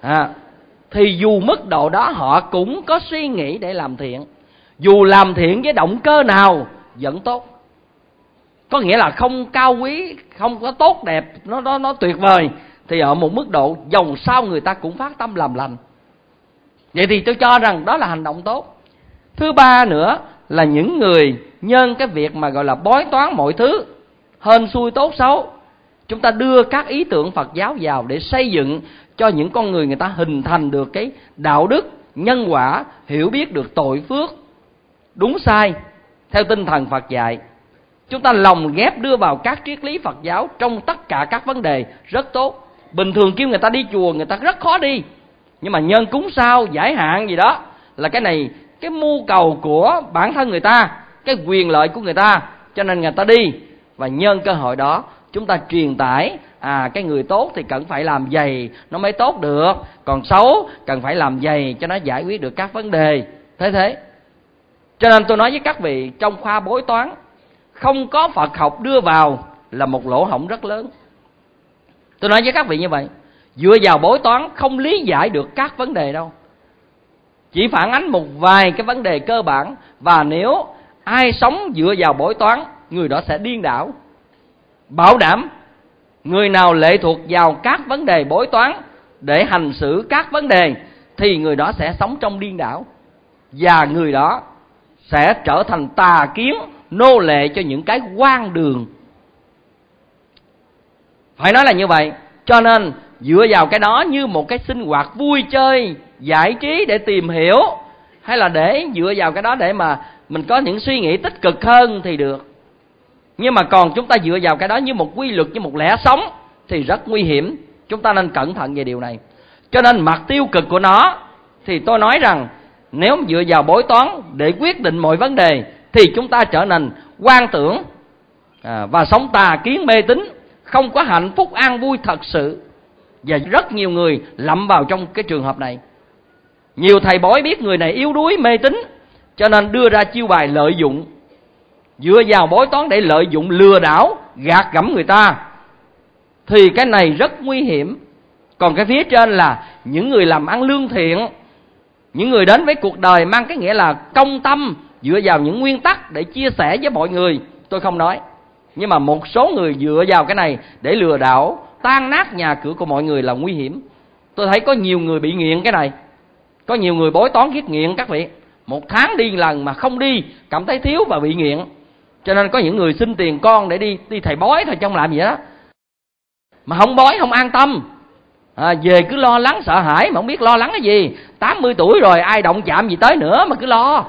Thì dù mức độ đó họ cũng có suy nghĩ để làm thiện, dù làm thiện với động cơ nào vẫn tốt. Có nghĩa là không cao quý, không có tốt đẹp, nó tuyệt vời, thì ở một mức độ dòng sau người ta cũng phát tâm làm lành. Vậy thì tôi cho rằng đó là hành động tốt. Thứ ba nữa là những người nhân cái việc mà gọi là bói toán mọi thứ, hên xui tốt xấu, chúng ta đưa các ý tưởng Phật giáo vào để xây dựng cho những con người ta hình thành được cái đạo đức, nhân quả, hiểu biết được tội phước, đúng sai theo tinh thần Phật dạy. Chúng ta lồng ghép đưa vào các triết lý Phật giáo trong tất cả các vấn đề rất tốt. Bình thường kêu người ta đi chùa người ta rất khó đi, nhưng mà nhân cúng sao, giải hạn gì đó là cái này, cái mưu cầu của bản thân người ta, cái quyền lợi của người ta, cho nên người ta đi. Và nhân cơ hội đó chúng ta truyền tải cái người tốt thì cần phải làm dày nó mới tốt được, còn xấu cần phải làm dày cho nó giải quyết được các vấn đề. Thế cho nên tôi nói với các vị, trong khoa bói toán không có Phật học đưa vào là một lỗ hổng rất lớn. Tôi nói với các vị như vậy, dựa vào bói toán không lý giải được các vấn đề đâu, chỉ phản ánh một vài cái vấn đề cơ bản. Và nếu ai sống dựa vào bói toán, người đó sẽ điên đảo. Bảo đảm người nào lệ thuộc vào các vấn đề bói toán để hành xử các vấn đề thì người đó sẽ sống trong điên đảo, và người đó sẽ trở thành tà kiến, nô lệ cho những cái hoang đường. Phải nói là như vậy. Cho nên dựa vào cái đó như một cái sinh hoạt vui chơi, giải trí để tìm hiểu, hay là để dựa vào cái đó để mà mình có những suy nghĩ tích cực hơn thì được. Nhưng mà còn chúng ta dựa vào cái đó như một quy luật, như một lẽ sống thì rất nguy hiểm. Chúng ta nên cẩn thận về điều này. Cho nên mặt tiêu cực của nó thì tôi nói rằng nếu dựa vào bói toán để quyết định mọi vấn đề thì chúng ta trở nên quan tưởng và sống tà kiến mê tín, không có hạnh phúc an vui thật sự. Và rất nhiều người lậm vào trong cái trường hợp này. Nhiều thầy bói biết người này yếu đuối mê tín, cho nên đưa ra chiêu bài lợi dụng, dựa vào bói toán để lợi dụng lừa đảo, gạt gẫm người ta, thì cái này rất nguy hiểm. Còn cái phía trên là những người làm ăn lương thiện, những người đến với cuộc đời mang cái nghĩa là công tâm, dựa vào những nguyên tắc để chia sẻ với mọi người, tôi không nói. Nhưng mà một số người dựa vào cái này để lừa đảo, tan nát nhà cửa của mọi người là nguy hiểm. Tôi thấy có nhiều người bị nghiện cái này. Có nhiều người bói toán ghét nghiện các vị. Một tháng đi lần mà không đi, cảm thấy thiếu và bị nghiện. Cho nên có những người xin tiền con để đi thầy bói thôi, trong làm gì đó. Mà không bói không an tâm. Về cứ lo lắng sợ hãi mà không biết lo lắng cái gì. 80 tuổi rồi ai động chạm gì tới nữa mà cứ lo.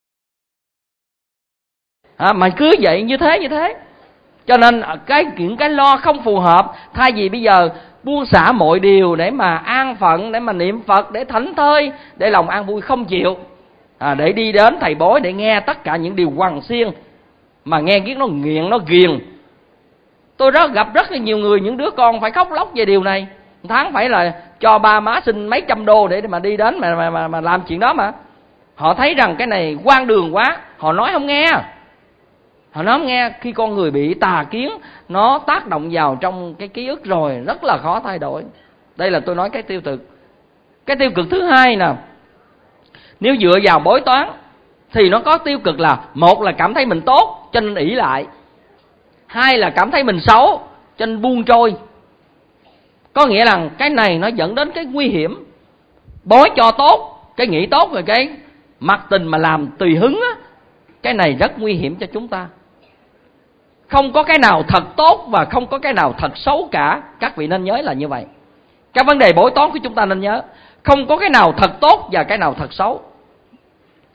Mà cứ vậy như thế. Cho nên những cái lo không phù hợp. Thay vì bây giờ buông xả mọi điều để mà an phận, để mà niệm Phật, để thảnh thơi, để lòng an vui, không chịu để đi đến thầy bói để nghe tất cả những điều hoằng xiên, mà nghe kiết nó nghiện, nó ghiền. Tôi gặp rất là nhiều người, những đứa con phải khóc lóc về điều này. Tháng phải là cho ba má xin mấy trăm đô để mà đi đến mà làm chuyện đó. Mà họ thấy rằng cái này hoang đường quá, họ nói không nghe. Họ nói không nghe. Khi con người bị tà kiến nó tác động vào trong cái ký ức rồi, rất là khó thay đổi. Đây là tôi nói cái tiêu cực. Cái tiêu cực thứ hai nè, nếu dựa vào bói toán thì nó có tiêu cực là: một là cảm thấy mình tốt cho nên ỷ lại, hai là cảm thấy mình xấu cho nên buông trôi. Có nghĩa là cái này nó dẫn đến cái nguy hiểm. Bói cho tốt, cái nghĩ tốt rồi cái mặc tình mà làm tùy hứng á, cái này rất nguy hiểm cho chúng ta. Không có cái nào thật tốt và không có cái nào thật xấu cả. Các vị nên nhớ là như vậy. Các vấn đề bói toán của chúng ta nên nhớ, không có cái nào thật tốt và cái nào thật xấu.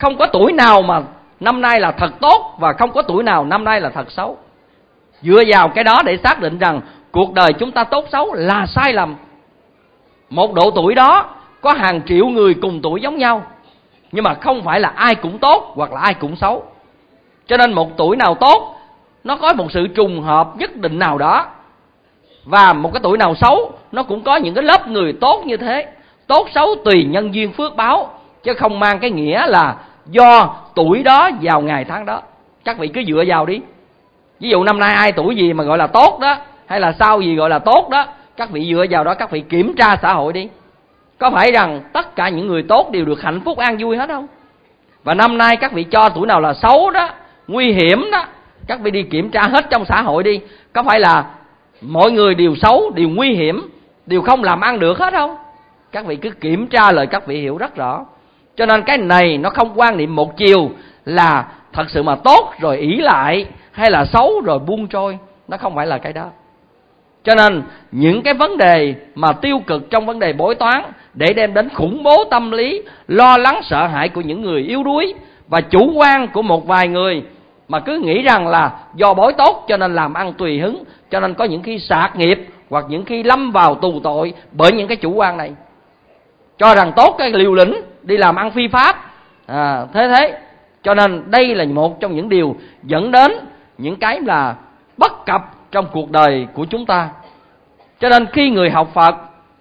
Không có tuổi nào mà năm nay là thật tốt, và không có tuổi nào năm nay là thật xấu. Dựa vào cái đó để xác định rằng cuộc đời chúng ta tốt xấu là sai lầm. Một độ tuổi đó có hàng triệu người cùng tuổi giống nhau, nhưng mà không phải là ai cũng tốt hoặc là ai cũng xấu. Cho nên một tuổi nào tốt nó có một sự trùng hợp nhất định nào đó, và một cái tuổi nào xấu nó cũng có những cái lớp người tốt như thế. Tốt xấu tùy nhân duyên phước báo, chứ không mang cái nghĩa là do tuổi đó vào ngày tháng đó. Các vị cứ dựa vào đi. Ví dụ năm nay ai tuổi gì mà gọi là tốt đó, hay là sao gì gọi là tốt đó, các vị dựa vào đó các vị kiểm tra xã hội đi. Có phải rằng tất cả những người tốt đều được hạnh phúc an vui hết không? Và năm nay các vị cho tuổi nào là xấu đó, nguy hiểm đó, các vị đi kiểm tra hết trong xã hội đi. Có phải là mọi người đều xấu, đều nguy hiểm, đều không làm ăn được hết không? Các vị cứ kiểm tra lời các vị hiểu rất rõ. Cho nên cái này nó không quan niệm một chiều là thật sự mà tốt rồi ỷ lại, hay là xấu rồi buông trôi. Nó không phải là cái đó. Cho nên những cái vấn đề mà tiêu cực trong vấn đề bói toán để đem đến khủng bố tâm lý, lo lắng sợ hãi của những người yếu đuối, và chủ quan của một vài người mà cứ nghĩ rằng là do bói tốt cho nên làm ăn tùy hứng, cho nên có những khi sạt nghiệp hoặc những khi lâm vào tù tội bởi những cái chủ quan này. Cho rằng tốt cái liều lĩnh đi làm ăn phi pháp. Thế cho nên đây là một trong những điều dẫn đến những cái là bất cập trong cuộc đời của chúng ta. Cho nên khi người học Phật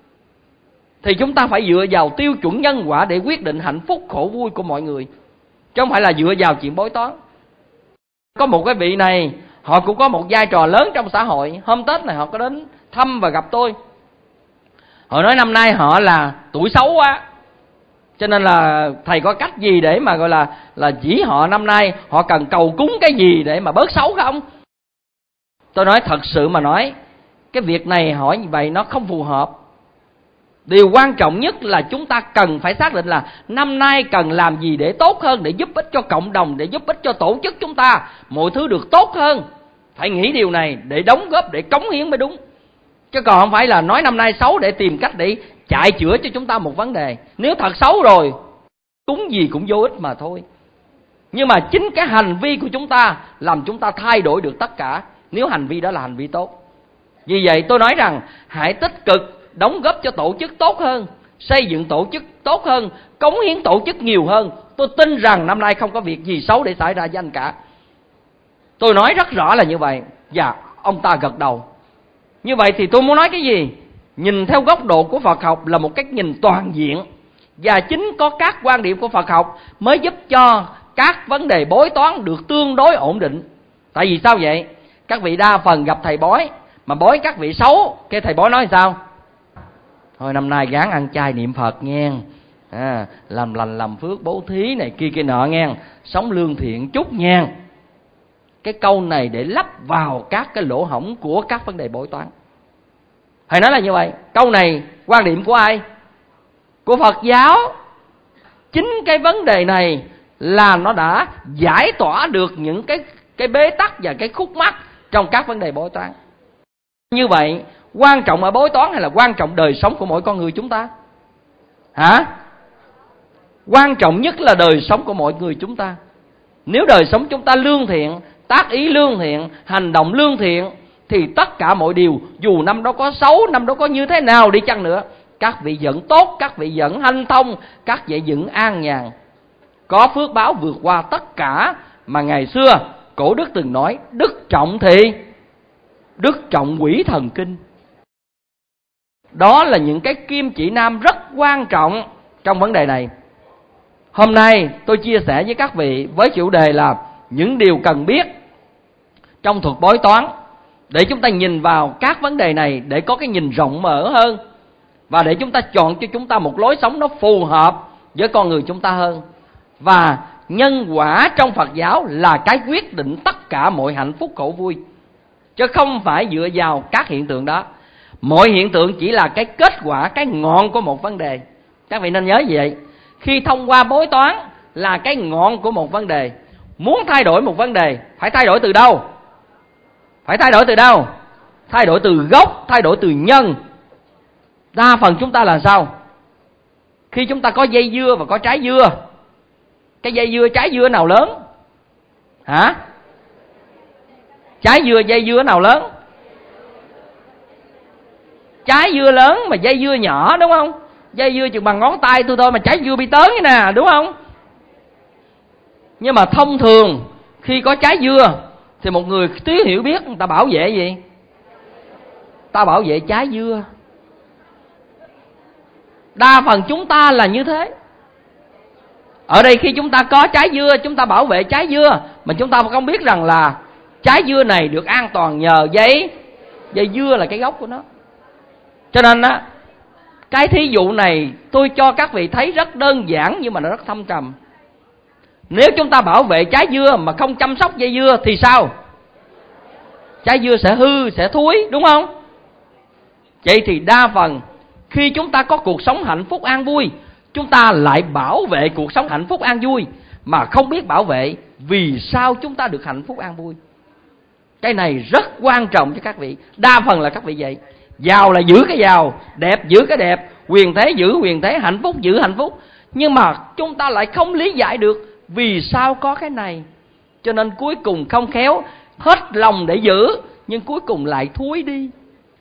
thì chúng ta phải dựa vào tiêu chuẩn nhân quả để quyết định hạnh phúc khổ vui của mọi người, chứ không phải là dựa vào chuyện bói toán. Có một cái vị này, họ cũng có một vai trò lớn trong xã hội. Hôm Tết này họ có đến thăm và gặp tôi. Họ nói năm nay họ là tuổi xấu quá, cho nên là thầy có cách gì để mà gọi là chỉ họ năm nay họ cần cầu cúng cái gì để mà bớt xấu không? Tôi nói thật sự mà nói, cái việc này hỏi như vậy nó không phù hợp. Điều quan trọng nhất là chúng ta cần phải xác định là năm nay cần làm gì để tốt hơn, để giúp ích cho cộng đồng, để giúp ích cho tổ chức chúng ta, mọi thứ được tốt hơn. Phải nghĩ điều này để đóng góp, để cống hiến mới đúng. Chứ còn không phải là nói năm nay xấu để tìm cách để chạy chữa cho chúng ta một vấn đề. Nếu thật xấu rồi, cúng gì cũng vô ích mà thôi. Nhưng mà chính cái hành vi của chúng ta làm chúng ta thay đổi được tất cả, nếu hành vi đó là hành vi tốt. Vì vậy tôi nói rằng hãy tích cực đóng góp cho tổ chức tốt hơn, xây dựng tổ chức tốt hơn, cống hiến tổ chức nhiều hơn. Tôi tin rằng năm nay không có việc gì xấu để xảy ra với anh cả. Tôi nói rất rõ là như vậy. Và ông ta gật đầu. Như vậy thì tôi muốn nói cái gì? Nhìn theo góc độ của Phật học là một cách nhìn toàn diện. Và chính có các quan điểm của Phật học mới giúp cho các vấn đề bói toán được tương đối ổn định. Tại vì sao vậy? Các vị đa phần gặp thầy bói mà bói các vị xấu, cái thầy bói nói sao? Thôi năm nay gắng ăn chay niệm Phật nghe, làm lành làm phước bố thí này kia kia nọ nghe, sống lương thiện chút nha. Cái câu này để lắp vào các cái lỗ hổng của các vấn đề bói toán. Thầy nói là như vậy. Câu này quan điểm của ai? Của Phật giáo. Chính cái vấn đề này là nó đã giải tỏa được những cái bế tắc và cái khúc mắc trong các vấn đề bói toán. Như vậy, quan trọng ở bói toán hay là quan trọng đời sống của mỗi con người chúng ta? Hả? Quan trọng nhất là đời sống của mọi người chúng ta. Nếu đời sống chúng ta lương thiện, tác ý lương thiện, hành động lương thiện, thì tất cả mọi điều, dù năm đó có xấu, năm đó có như thế nào đi chăng nữa, các vị vẫn tốt, các vị vẫn hanh thông, các vị vẫn an nhàn, có phước báo vượt qua tất cả. Mà ngày xưa cổ đức từng nói, đức trọng thì đức trọng quỷ thần kinh. Đó là những cái kim chỉ nam rất quan trọng trong vấn đề này. Hôm nay tôi chia sẻ với các vị với chủ đề là những điều cần biết trong thuật bói toán, để chúng ta nhìn vào các vấn đề này để có cái nhìn rộng mở hơn, và để chúng ta chọn cho chúng ta một lối sống nó phù hợp với con người chúng ta hơn. Và nhân quả trong Phật giáo là cái quyết định tất cả mọi hạnh phúc khổ vui, chứ không phải dựa vào các hiện tượng đó. Mọi hiện tượng chỉ là cái kết quả, cái ngọn của một vấn đề. Các vị nên nhớ gì vậy? Khi thông qua bói toán là cái ngọn của một vấn đề. Muốn thay đổi một vấn đề phải thay đổi từ đâu? Phải thay đổi từ đâu? Thay đổi từ gốc, thay đổi từ nhân. Đa phần chúng ta là sao? Khi chúng ta có dây dưa và có trái dưa, Cái trái dưa nào lớn? Hả? Dây dưa nào lớn? Trái dưa lớn mà dây dưa nhỏ, đúng không? Dây dưa chừng bằng ngón tay tôi thôi mà trái dưa bị tớn vậy nè, đúng không? Nhưng mà thông thường khi có trái dưa thì một người thiếu hiểu biết, người ta bảo vệ gì? Ta bảo vệ trái dưa. Đa phần chúng ta là như thế. Ở đây khi chúng ta có trái dưa, chúng ta bảo vệ trái dưa, mà chúng ta không biết rằng là trái dưa này được an toàn nhờ dây dưa là cái gốc của nó. Cho nên á, cái thí dụ này tôi cho các vị thấy rất đơn giản nhưng mà nó rất thâm trầm. Nếu chúng ta bảo vệ trái dưa mà không chăm sóc dây dưa thì sao? Trái dưa sẽ hư, sẽ thúi, đúng không? Vậy thì đa phần khi chúng ta có cuộc sống hạnh phúc an vui, chúng ta lại bảo vệ cuộc sống hạnh phúc an vui mà không biết bảo vệ vì sao chúng ta được hạnh phúc an vui. Cái này rất quan trọng cho các vị. Đa phần là các vị vậy. Giàu là giữ cái giàu, đẹp giữ cái đẹp, quyền thế giữ quyền thế, hạnh phúc giữ hạnh phúc. Nhưng mà chúng ta lại không lý giải được vì sao có cái này. Cho nên cuối cùng không khéo, hết lòng để giữ, nhưng cuối cùng lại thúi đi.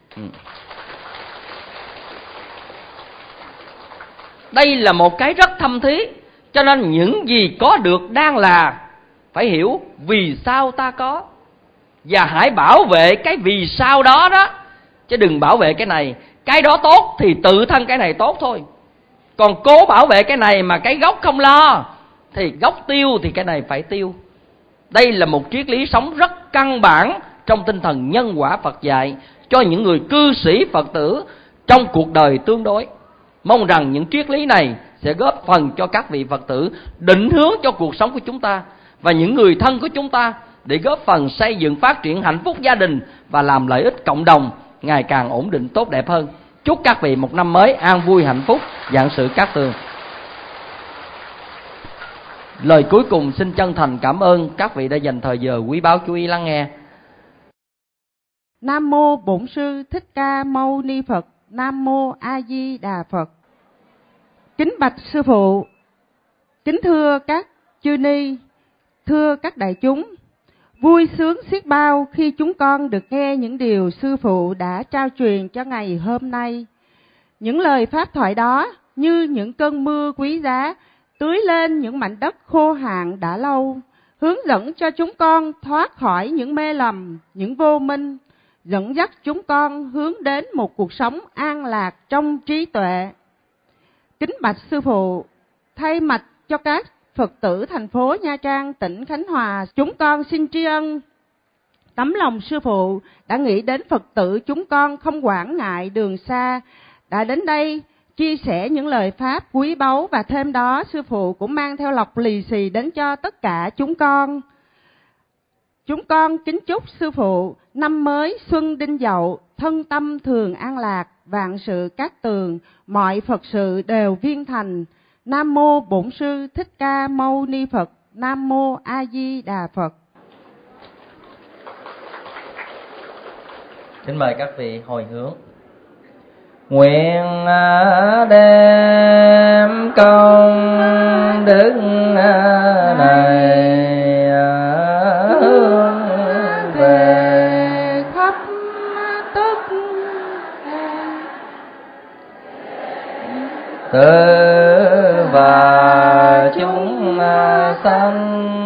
Đây là một cái rất thâm thí. Cho nên những gì có được đang là phải hiểu vì sao ta có. Và hãy bảo vệ cái vì sao đó đó, chứ đừng bảo vệ cái này. Cái đó tốt thì tự thân cái này tốt thôi. Còn cố bảo vệ cái này mà cái gốc không lo thì gốc tiêu thì cái này phải tiêu. Đây là một triết lý sống rất căn bản trong tinh thần nhân quả Phật dạy cho những người cư sĩ Phật tử trong cuộc đời tương đối. Mong rằng những triết lý này sẽ góp phần cho các vị Phật tử định hướng cho cuộc sống của chúng ta và những người thân của chúng ta, để góp phần xây dựng phát triển hạnh phúc gia đình và làm lợi ích cộng đồng ngày càng ổn định tốt đẹp hơn. Chúc các vị một năm mới an vui hạnh phúc, vạn sự cát tường. Lời cuối cùng xin chân thành cảm ơn các vị đã dành thời giờ quý báu chú ý lắng nghe. Nam mô Bổn Sư Thích Ca Mâu Ni Phật. Nam mô A Di Đà Phật. Kính bạch sư phụ, kính thưa các chư ni, thưa các đại chúng, vui sướng xiết bao khi chúng con được nghe những điều sư phụ đã trao truyền cho ngày hôm nay. Những lời pháp thoại đó như những cơn mưa quý giá tưới lên những mảnh đất khô hạn đã lâu, hướng dẫn cho chúng con thoát khỏi những mê lầm, những vô minh, dẫn dắt chúng con hướng đến một cuộc sống an lạc trong trí tuệ. Kính bạch sư phụ, thay mặt cho các Phật tử thành phố Nha Trang, tỉnh Khánh Hòa, chúng con xin tri ân tấm lòng sư phụ đã nghĩ đến Phật tử chúng con không quản ngại đường xa, đã đến đây chia sẻ những lời pháp quý báu, và thêm đó sư phụ cũng mang theo lọc lì xì đến cho tất cả chúng con. Chúng con kính chúc sư phụ năm mới Xuân Đinh Dậu thân tâm thường an lạc, vạn sự cát tường, mọi Phật sự đều viên thành. Nam mô Bổn Sư Thích Ca Mâu Ni Phật. Nam mô A Di Đà Phật. Kính mời các vị hồi hướng. Nguyện đem công đức này hướng về khắp tất tử và chúng sanh